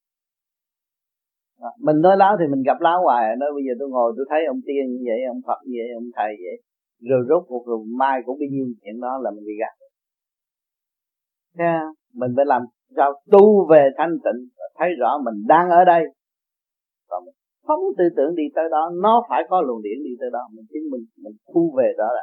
I: À, mình nói láo thì mình gặp láo hoài. Nói bây giờ tôi ngồi tôi thấy ông tiên như vậy, ông Phật như vậy, ông thầy vậy, rồi rốt cuộc rồi mai cũng bao nhiêu chuyện đó là mình bị gạt. Yeah. Mình phải làm sao tu về thanh tịnh, thấy rõ mình đang ở đây, còn mình không tư tưởng đi tới đó, nó phải có luồng điển đi tới đó, mình chính mình mình thu về đó là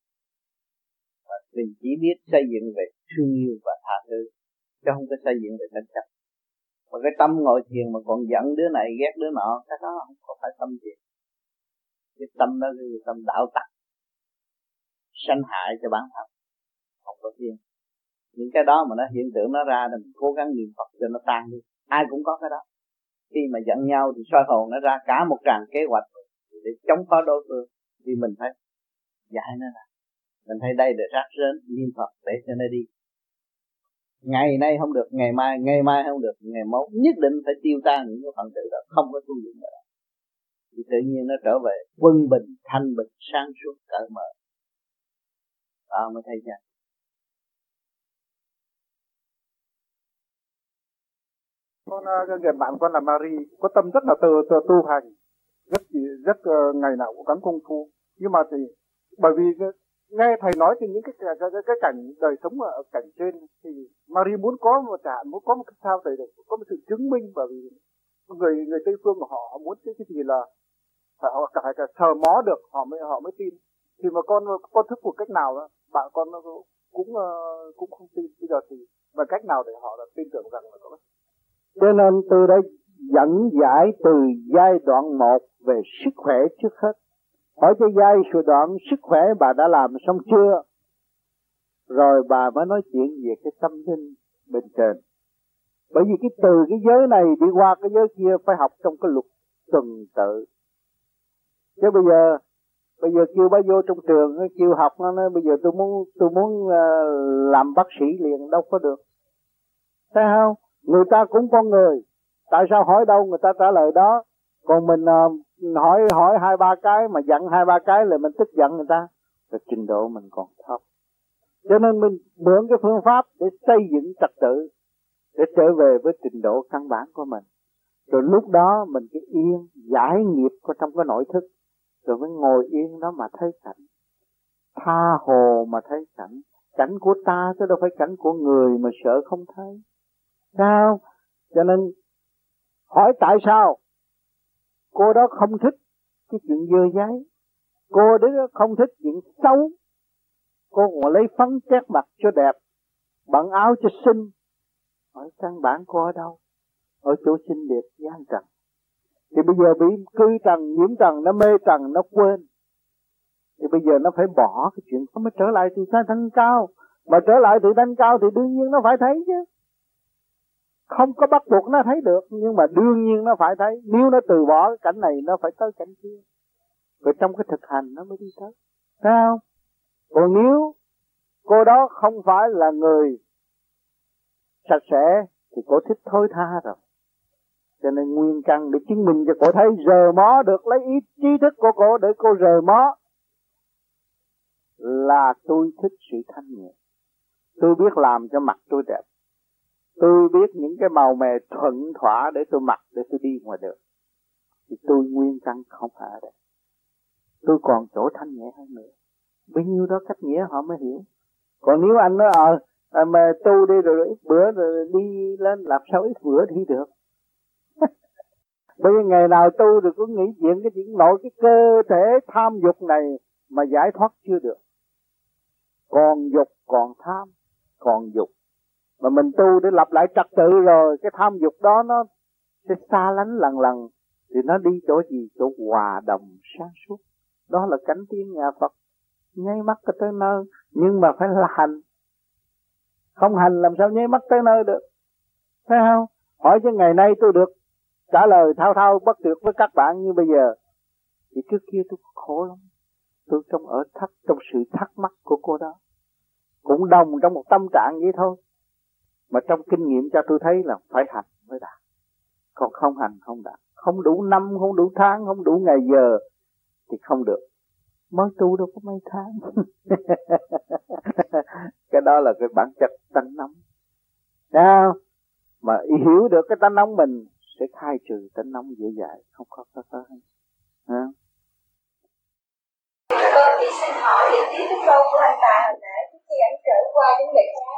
I: mình chỉ biết xây dựng về thương yêu và tha thứ, chứ không có xây dựng về tranh chấp. Mà cái tâm ngồi thiền mà còn giận đứa này ghét đứa nọ, cái đó không có phải tâm thiền. Cái tâm đó là tâm đạo tặc, sanh hại cho bản thân, không có thiền. Những cái đó mà nó hiện tượng nó ra thì mình cố gắng niệm Phật cho nó tan đi. Ai cũng có cái đó. Khi mà giận nhau thì soi hồn nó ra cả một tràng kế hoạch để chống phá đối phương, thì mình phải dạy nó là mình thấy đây để rác rến, niệm Phật để cho nó đi. Ngày nay không được, ngày mai, ngày mai không được, ngày mốt nhất định phải tiêu tan những cái phần tử đó, không có tu luyện nữa. Thì tự nhiên nó trở về quân bình, thanh bình, sáng suốt, cởi mở. Đó mới thấy chưa?
Q: Con người bạn con là Marie có tâm rất là từ, từ tu hành, rất rất uh, ngày nào cũng gắng công phu, nhưng mà thì bởi vì nghe thầy nói thì những cái cái, cái cái cảnh đời sống ở cảnh trên thì Marie muốn có một trạng muốn có một cái sao thầy được có một sự chứng minh, bởi vì người người Tây phương của họ, họ muốn cái cái gì là phải họ phải cả sờ mó được họ mới họ mới tin. Thì mà con con thức một cách nào đó, bạn con cũng uh, cũng không tin. Bây giờ thì bằng cách nào để họ là tin tưởng rằng là có.
K: Cho nên tôi đã dẫn giải từ giai đoạn một về sức khỏe trước hết. Hỏi cho giai đoạn sức khỏe bà đã làm xong chưa? Rồi bà mới nói chuyện về cái tâm linh bên trên. Bởi vì cái từ cái giới này đi qua cái giới kia phải học trong cái luật tuần tự. Chứ bây giờ bây giờ kêu bà vô trong trường, kêu học nó nói bây giờ tôi muốn tôi muốn uh, làm bác sĩ liền đâu có được. Thấy không? Người ta cũng con người, tại sao hỏi đâu người ta trả lời đó, còn mình uh, hỏi hỏi hai ba cái mà giận hai ba cái là mình tức giận người ta, rồi trình độ mình còn thấp. Cho nên mình mượn cái phương pháp để xây dựng trật tự, để trở về với trình độ căn bản của mình. Rồi lúc đó mình cái yên giải nghiệp của trong cái nội thức, rồi mới ngồi yên đó mà thấy cảnh, tha hồ mà thấy cảnh. Cảnh của ta chứ đâu phải cảnh của người mà sợ không thấy. Sao? Cho nên hỏi tại sao cô đó không thích cái chuyện dơ giấy, cô đó không thích chuyện xấu, cô còn lấy phấn chét mặt cho đẹp, bận áo cho xinh. Hỏi căn bản cô ở đâu? Ở chỗ xinh đẹp gian trần. Thì bây giờ bị cư trần, nhiễm trần, nó mê trần, nó quên. Thì bây giờ nó phải bỏ cái chuyện, nó mới trở lại từ thanh cao. Mà trở lại từ thanh cao thì đương nhiên nó phải thấy chứ. Không có bắt buộc nó thấy được, nhưng mà đương nhiên nó phải thấy. Nếu nó từ bỏ cái cảnh này, nó phải tới cảnh kia. Rồi trong cái thực hành nó mới đi tới. Thấy không? Còn nếu cô đó không phải là người sạch sẽ thì cô thích thối tha rồi. Cho nên nguyên căn để chứng minh cho cô thấy rờ mó được, lấy ý trí thức của cô để cô rờ mó là tôi thích sự thanh nhẹ. Tôi biết làm cho mặt tôi đẹp. Tôi biết những cái màu mè thuận thỏa để tôi mặc, để tôi đi ngoài đường. Thì tôi nguyên căn không phải ở đây. Tôi còn chỗ thanh nhẹ hơn nữa. Bấy nhiêu đó cách nghĩa họ mới hiểu. Còn nếu anh nói ờ à, mà tu đi rồi ít bữa rồi đi lên, làm sao ít bữa đi được. Bởi vì ngày nào tu rồi cũng nghĩ chuyện cái chuyện nội cái cơ thể tham dục này mà giải thoát chưa được. Còn dục, còn tham, còn dục. Mà mình tu để lập lại trật tự rồi, cái tham dục đó nó sẽ xa lánh lần lần. Thì nó đi chỗ gì? Chỗ hòa đồng sáng suốt. Đó là cánh tiên nhà Phật. Nháy mắt tới nơi, nhưng mà phải là hành. Không hành làm sao nháy mắt tới nơi được. Thấy không? Hỏi chứ ngày nay tôi được trả lời thao thao bất tuyệt với các bạn như bây giờ, thì trước kia tôi khổ lắm. Tôi trong ở thắc trong sự thắc mắc của cô đó, cũng đồng trong một tâm trạng vậy thôi. Mà trong kinh nghiệm cho tôi thấy là phải hành mới đạt, còn không hành không đạt. Không đủ năm, không đủ tháng, không đủ ngày giờ thì không được. Mới tu đâu có mấy tháng. Cái đó là cái bản chất tánh nóng. Sao? Mà hiểu được cái tánh nóng mình sẽ khai trừ tánh nóng dễ dàng, không có khó khăn. Ha?
R: Con chỉ xin hỏi điểm tiếp cái câu của anh Tài hồi nãy trước khi anh trở qua vấn đề khác.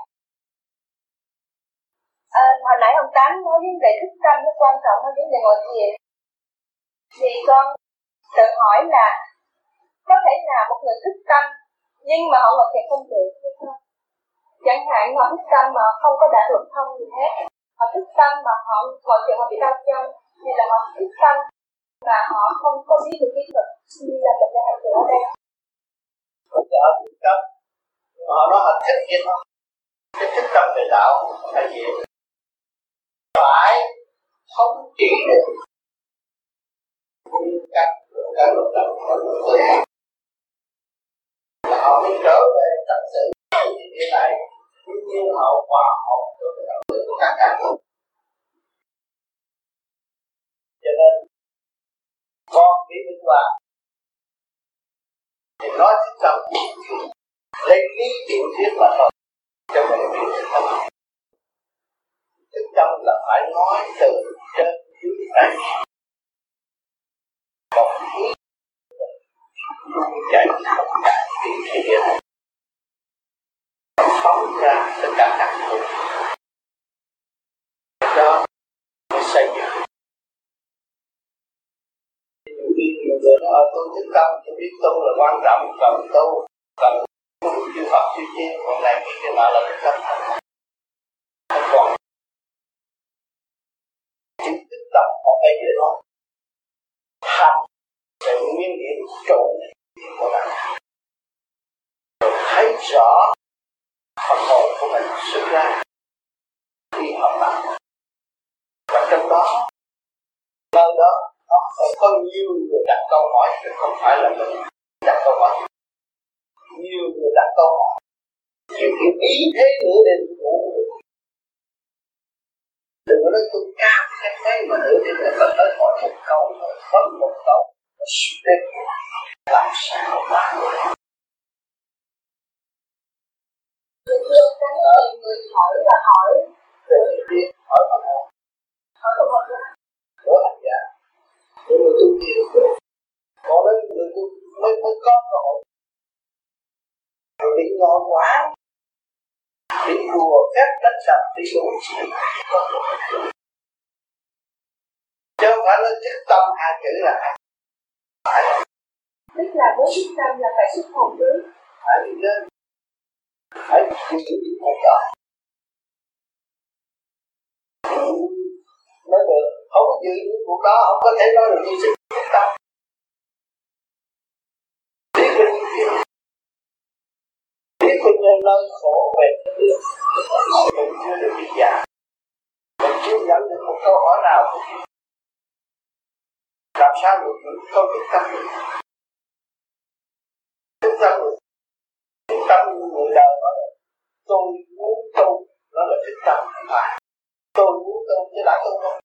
R: À, hồi nãy ông Tám nói vấn đề thức tâm nó quan trọng hơn vấn đề ngồi thiền. Thì con tự hỏi là có thể nào một người thức tâm nhưng mà họ ngồi thiền không được hay không? Chẳng hạn họ thức tâm mà không có đạt luật thông gì hết. Họ thức tâm mà họ ngồi thiền họ bị đau chân, thì là họ thức tâm mà họ không có biết được kỹ thuật như là mình đang học ở đây.
H: Có chợ thức tâm, nhưng mà họ nói họ thích vậy thôi. Cái thức tâm về đạo là gì? Phải không chỉ được các các luật động là họ mới trở về thật sự như thế này, nhưng họ hòa hợp được cái đạo đức của các cả. Cho nên con đi bên ngoài thì nói thức tâm lấy lý tiểu thuyết mà thôi, cho nên biết thức tâm. Thức tâm là phải nói từ trên dưới này, còn ý luôn chạy tất cả những thế giới này, phóng ra tất cả các thứ đó mới xây dựng. Nhiều khi nhiều người nói tôi thức tâm, tôi biết tu là quan trọng, cần tu, cần tu chư Phật chư Thiên, còn này cái cái nào là thức tâm không còn. Chỉ thức tâm có cái gì đó hành về nguyên điểm trụ của bạn, thấy rõ phần hồn của mình xuất ra khi học tập, và trong đó nơi đó nó có nhiều người đặt câu hỏi, chứ không phải là mình đặt câu hỏi. Nhiều người đặt câu hỏi, nhiều kiểu ý thế nữa để ngủ. Đừng có nói tôi cao thế mấy mà nữa thì người ta nói hỏi một câu thôi, vấn một câu nó suy đến làm sao mà
R: Thưa ông, cái này người hỏi là hỏi
H: về việc hỏi Phật học,
R: hỏi Phật học đó,
H: của hành giả, nhưng mà tu nhiều được, còn đấy người tu mới mới có cơ hội, rồi bị ngồi quá, bị đùa phép đánh sập, bị đủ chuyện, có cơ hội, chứ không phải nói thức tâm hai chữ là phải,
R: tức là với thức tâm là phải xuất hồn trước,
H: phải đi lên, phải giữ những hồn đó. Nói được, không có giữ những cuộc đó, không có thể nói được như sự thức tâm. Biết bao nhiêu chuyện, biết bao nhiêu nơi khổ về được, mình chưa được biết già, mình chưa nhận được một câu hỏi nào của mình. Làm sao được những câu thức tâm được? Thức tâm được, thức tâm người đời nói là tôi muốn tu, đó là thức tâm, không phải tôi muốn tu chứ đã tu không.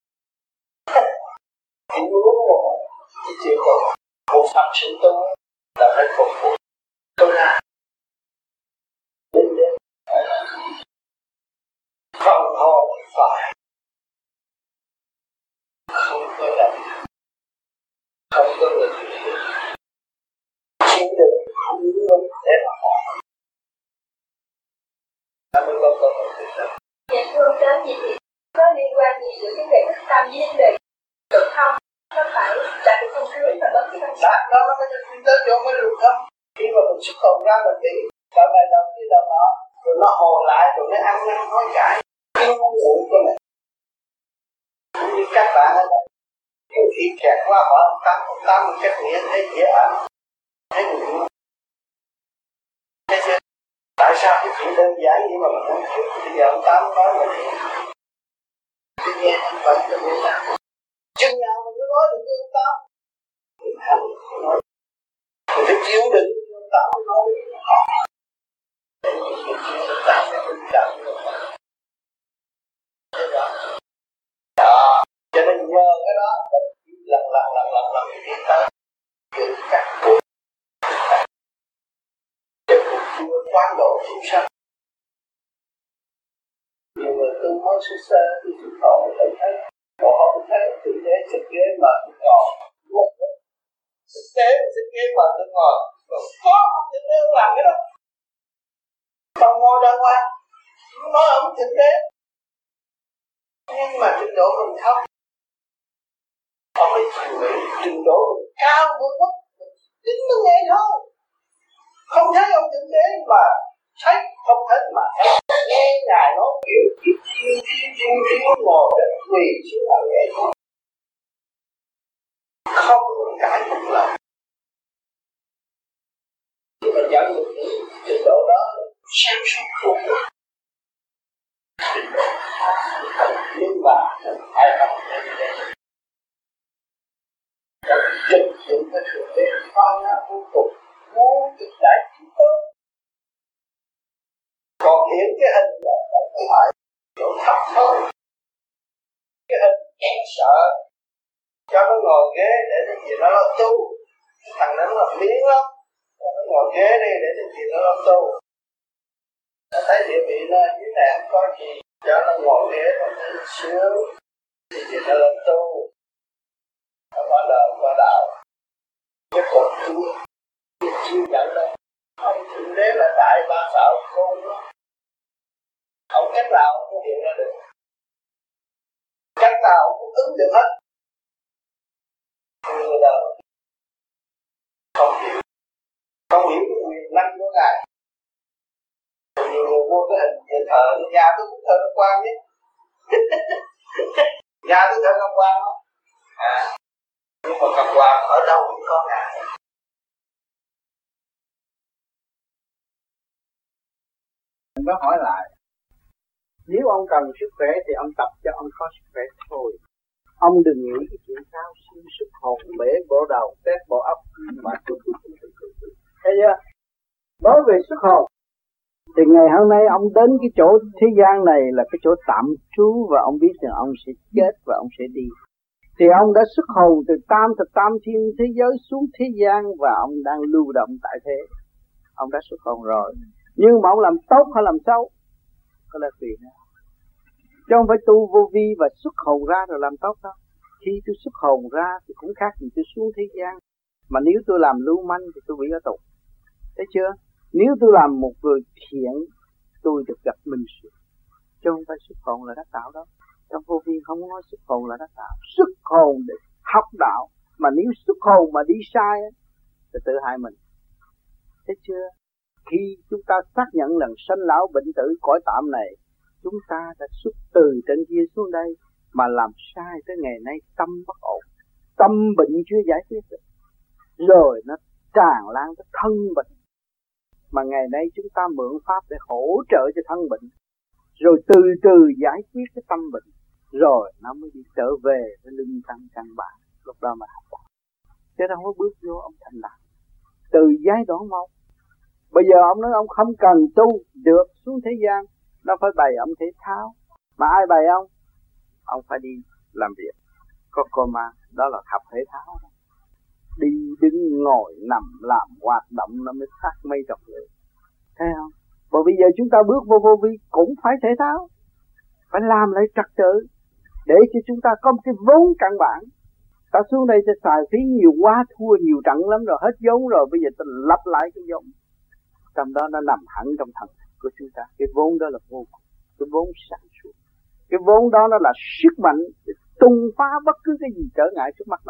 H: Chỉ muốn một chỉ chịu một một pháp sự tu là phải phục vụ tôi ra đến đến không hồn phải không có làm không có người chịu đựng không muốn để mà họ ta mới có cơ hội thực tập.
R: Dạ thưa ông Tám, gì thì có liên quan gì giữa vấn đề thức tâm với vấn đề được không? Có phải là cái không khí mà bớt cái tâm
H: đó đó nó mới đi tới chỗ mới được không? Khi mà mình xuất hồn ra mình nghĩ đợt này đợt kia đợt nọ, rồi nó hồn lại rồi nó ăn năn nói cãi, nó muốn nguội cho mình. Cũng như các bạn ở đây, nhiều khi kẹt quá hỏi ông Tám, ông Tám một cách nghĩa thấy dễ ăn, thấy người yêu. Thấy chưa? Tại sao cái chuyện đơn giản như mà mình không biết? Bây giờ ông Tám nói là Tự nhiên anh vẫn được vô nào. Chừng nào mình mới nói được với ông Tám. Mình hành, mình nói. Mình phải chịu đựng với ông Tám nói. Mình chịu ông Tám để mình cảm được. Đó, cho nên nhờ cái đó lần lần lần lần lần tiến tới giữ các cuộc để cuộc đua quán độ chúng sanh. Nhiều người tu mới sơ sơ thì chúng họ thấy thấy họ không thấy tự tế sức ghế mà tôi ngồi sức tế sức ghế mà tôi ngồi còn có ông tự tế không làm cái đó còn ngồi đàng hoàng nói ông tự tế. Nhưng mà trình độ mình không, ông ấy chịu nghĩ trình độ mình cao vượt mức, chính nó nghe thôi. Không thấy ông thực tế mà thấy, không thấy mà thấy. Nghe Ngài nói kiểu chiêu chiêu chiêu chiêu ngồi để quỳ xuống là nghe thôi. Không cãi một lời. Nhưng mà dẫn được trình độ đó sáng suốt vô cùng. Nhưng mà ai học đến đây đã trực dụng cái thượng đế pha ngã vô cùng muốn trực đại chúng tôi. Còn hiện cái hình là không phải chỗ thấp thôi. Cái hình em sợ cho nó ngồi ghế để cái gì nó lo tu. Thằng đó nó là miếng lắm. Nó ngồi ghế đi để cái gì nó lo tu. Nó thấy địa vị nó dưới này không có gì, cho nó ngồi ghế nó thấy sướng thì gì nó lên tu. Nó bắt đầu qua đạo. Cái cột chúa cái chiêu dẫn đó ông thượng đế là đại ba đạo khôn đó. Ông cách nào ông cũng hiện ra được, cách nào ông cũng ứng được hết. Người đời không hiểu, không hiểu cái quyền năng của Ngài. Nhiều người mua cái hình điện thờ, nhà tôi cũng thờ Ngọc Quang chứ. Nhà tôi thờ Ngọc Quang đó. À, nhưng mà Ngọc Quang ở đâu cũng có Ngài.
I: Mình có hỏi lại, nếu ông cần sức khỏe thì ông tập cho ông có sức khỏe thôi. Ông đừng nghĩ cái chuyện sao sinh sức hồn bể bộ đầu, tét bộ óc mà thấy chưa? Nói về sức hồn thì ngày hôm nay ông đến cái chỗ thế gian này là cái chỗ tạm trú và ông biết rằng ông sẽ chết và ông sẽ đi. Thì ông đã xuất hồn từ tam thập tam thiên thế giới xuống thế gian và ông đang lưu động tại thế. Ông đã xuất hồn rồi. Nhưng mà ông làm tốt hay làm xấu đó là tùy nữa. Chứ không phải tu vô vi và xuất hồn ra rồi làm tốt đâu. Khi tôi xuất hồn ra thì cũng khác gì tôi xuống thế gian. Mà nếu tôi làm lưu manh thì tôi bị ở tù. Thấy chưa? Nếu tôi làm một người thiện, tôi được gặp minh sự. Chứ không phải xuất hồn là đắc đạo đâu. Trong vô vi không có nói xuất hồn là đắc đạo. Xuất hồn để học đạo. Mà nếu xuất hồn mà đi sai thì tự hại mình. Thấy chưa? Khi chúng ta xác nhận lần sanh lão bệnh tử cõi tạm này, chúng ta đã xuất từ trên kia xuống đây mà làm sai tới ngày nay tâm bất ổn. Tâm bệnh chưa giải quyết được. Rồi nó tràn lan tới thân bệnh. Mà ngày nay chúng ta mượn pháp để hỗ trợ cho thân bệnh. Rồi từ từ giải quyết cái tâm bệnh. Rồi nó mới đi trở về với linh căn căn bản. Lúc đó mà học đạo. Chứ đâu có bước vô ông thành đạo. Từ giai đoạn một. Bây giờ ông nói ông không cần tu được xuống thế gian. Nó phải bày ông thể thao. Mà ai bày ông? Ông phải đi làm việc. Có cô mà đó là học thể thao. Đi đứng ngồi nằm làm hoạt động nó mới phát mây trọc người. Thấy không? Và bây giờ chúng ta bước vô vô vi cũng phải thể thao. Phải làm lại trật tự. Để cho chúng ta có một cái vốn căn bản. Ta xuống đây ta xài phí nhiều quá, thua nhiều trận lắm rồi, hết vốn rồi. Bây giờ ta lặp lại cái vốn. Trong đó nó nằm hẳn trong thần của chúng ta. Cái vốn đó là vô cùng. Cái vốn sản xuất. Cái vốn đó nó là sức mạnh để tung phá bất cứ cái gì trở ngại trước mắt nó.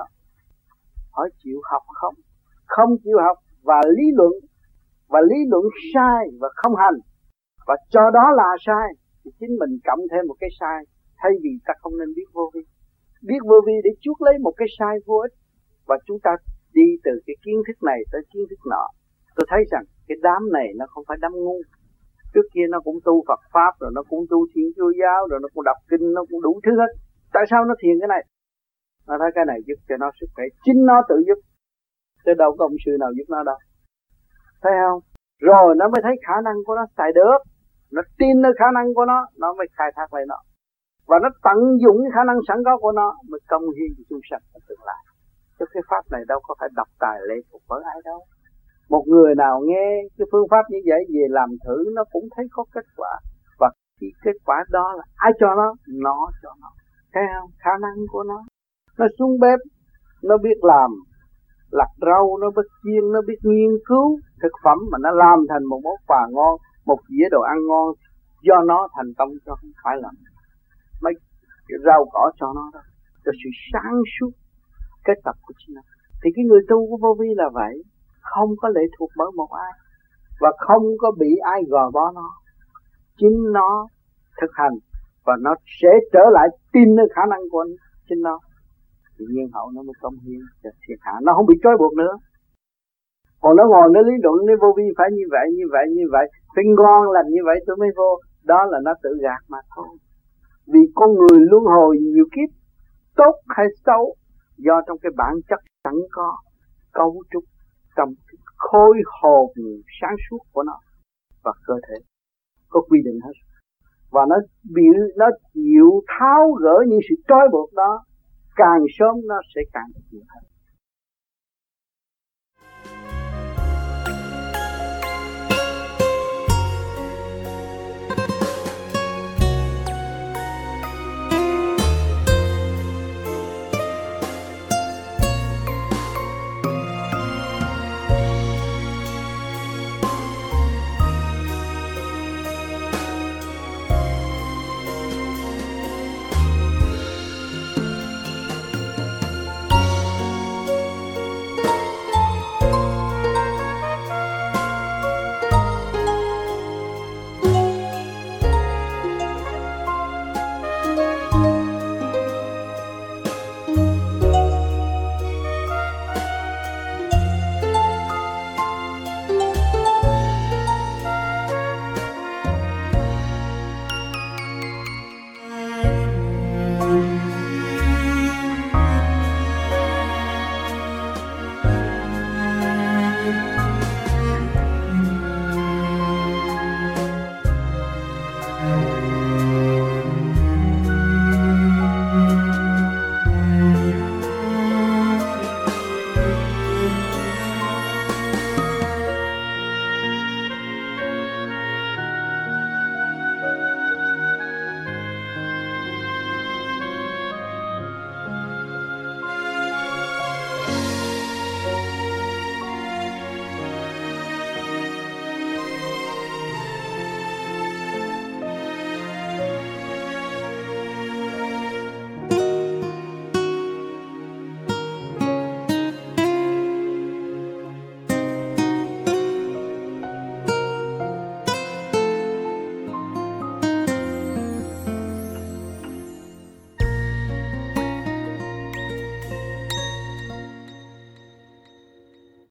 I: Hỏi chịu học không? Không chịu học và lý luận. Và lý luận sai và không hành. Và cho đó là sai. Thì chính mình cộng thêm một cái sai. Thay vì ta không nên biết vô vi. Biết vô vi để chuốc lấy một cái sai vô ích. Và chúng ta đi từ cái kiến thức này tới kiến thức nọ. Tôi thấy rằng cái đám này nó không phải đám ngu. Trước kia nó cũng tu Phật Pháp, rồi nó cũng tu Thiên Chúa Giáo, rồi nó cũng đọc kinh, nó cũng đủ thứ hết.
K: tại sao nó thiền cái này, nó thấy cái này giúp cho nó sức khỏe, chính nó tự giúp, chứ đâu có ông sư nào giúp nó đâu, thấy không? Rồi nó mới thấy khả năng của nó xài được, nó tin nơi khả năng của nó, nó mới khai thác lại nó, và nó tận dụng cái khả năng sẵn có của nó mới công hiến cho chúng sanh ở tương lai. Chứ cái pháp này đâu có phải đọc tài lệ thuộc với ai đâu. Một người nào nghe cái phương pháp như vậy về làm thử nó cũng thấy có kết quả, và cái kết quả đó là ai cho nó? Nó cho nó. Thấy không? Khả năng của nó. Nó xuống bếp, nó biết làm lặt rau, nó biết chiên, nó biết nghiên cứu thực phẩm mà nó làm thành một món quà ngon, một dĩa đồ ăn ngon, do nó thành công, cho không phải là mấy cái rau cỏ cho nó đâu. Cho sự sáng suốt kết tập của chính nó. Thì cái người tu của vô vi là vậy, không có lệ thuộc bởi một ai, và không có bị ai gò bó nó, chính nó thực hành và nó sẽ trở lại tin nơi khả năng của chính nó, tự nhiên hậu nó mới công hiến cho thiên hạ, nó không bị trói buộc nữa. Còn nó ngồi nó lý luận nó vô vi phải như vậy như vậy như vậy, phải ngon lành như vậy tôi mới vô, đó là nó tự gạt mà thôi. Vì con người luân hồi nhiều kiếp, tốt hay xấu do trong cái bản chất sẵn có cấu trúc trong cái khối hồn sáng suốt của nó và cơ thể có quy định hết, và nó bị nó chịu tháo gỡ những sự trói buộc đó, càng sớm nó sẽ càng nhiều hơn.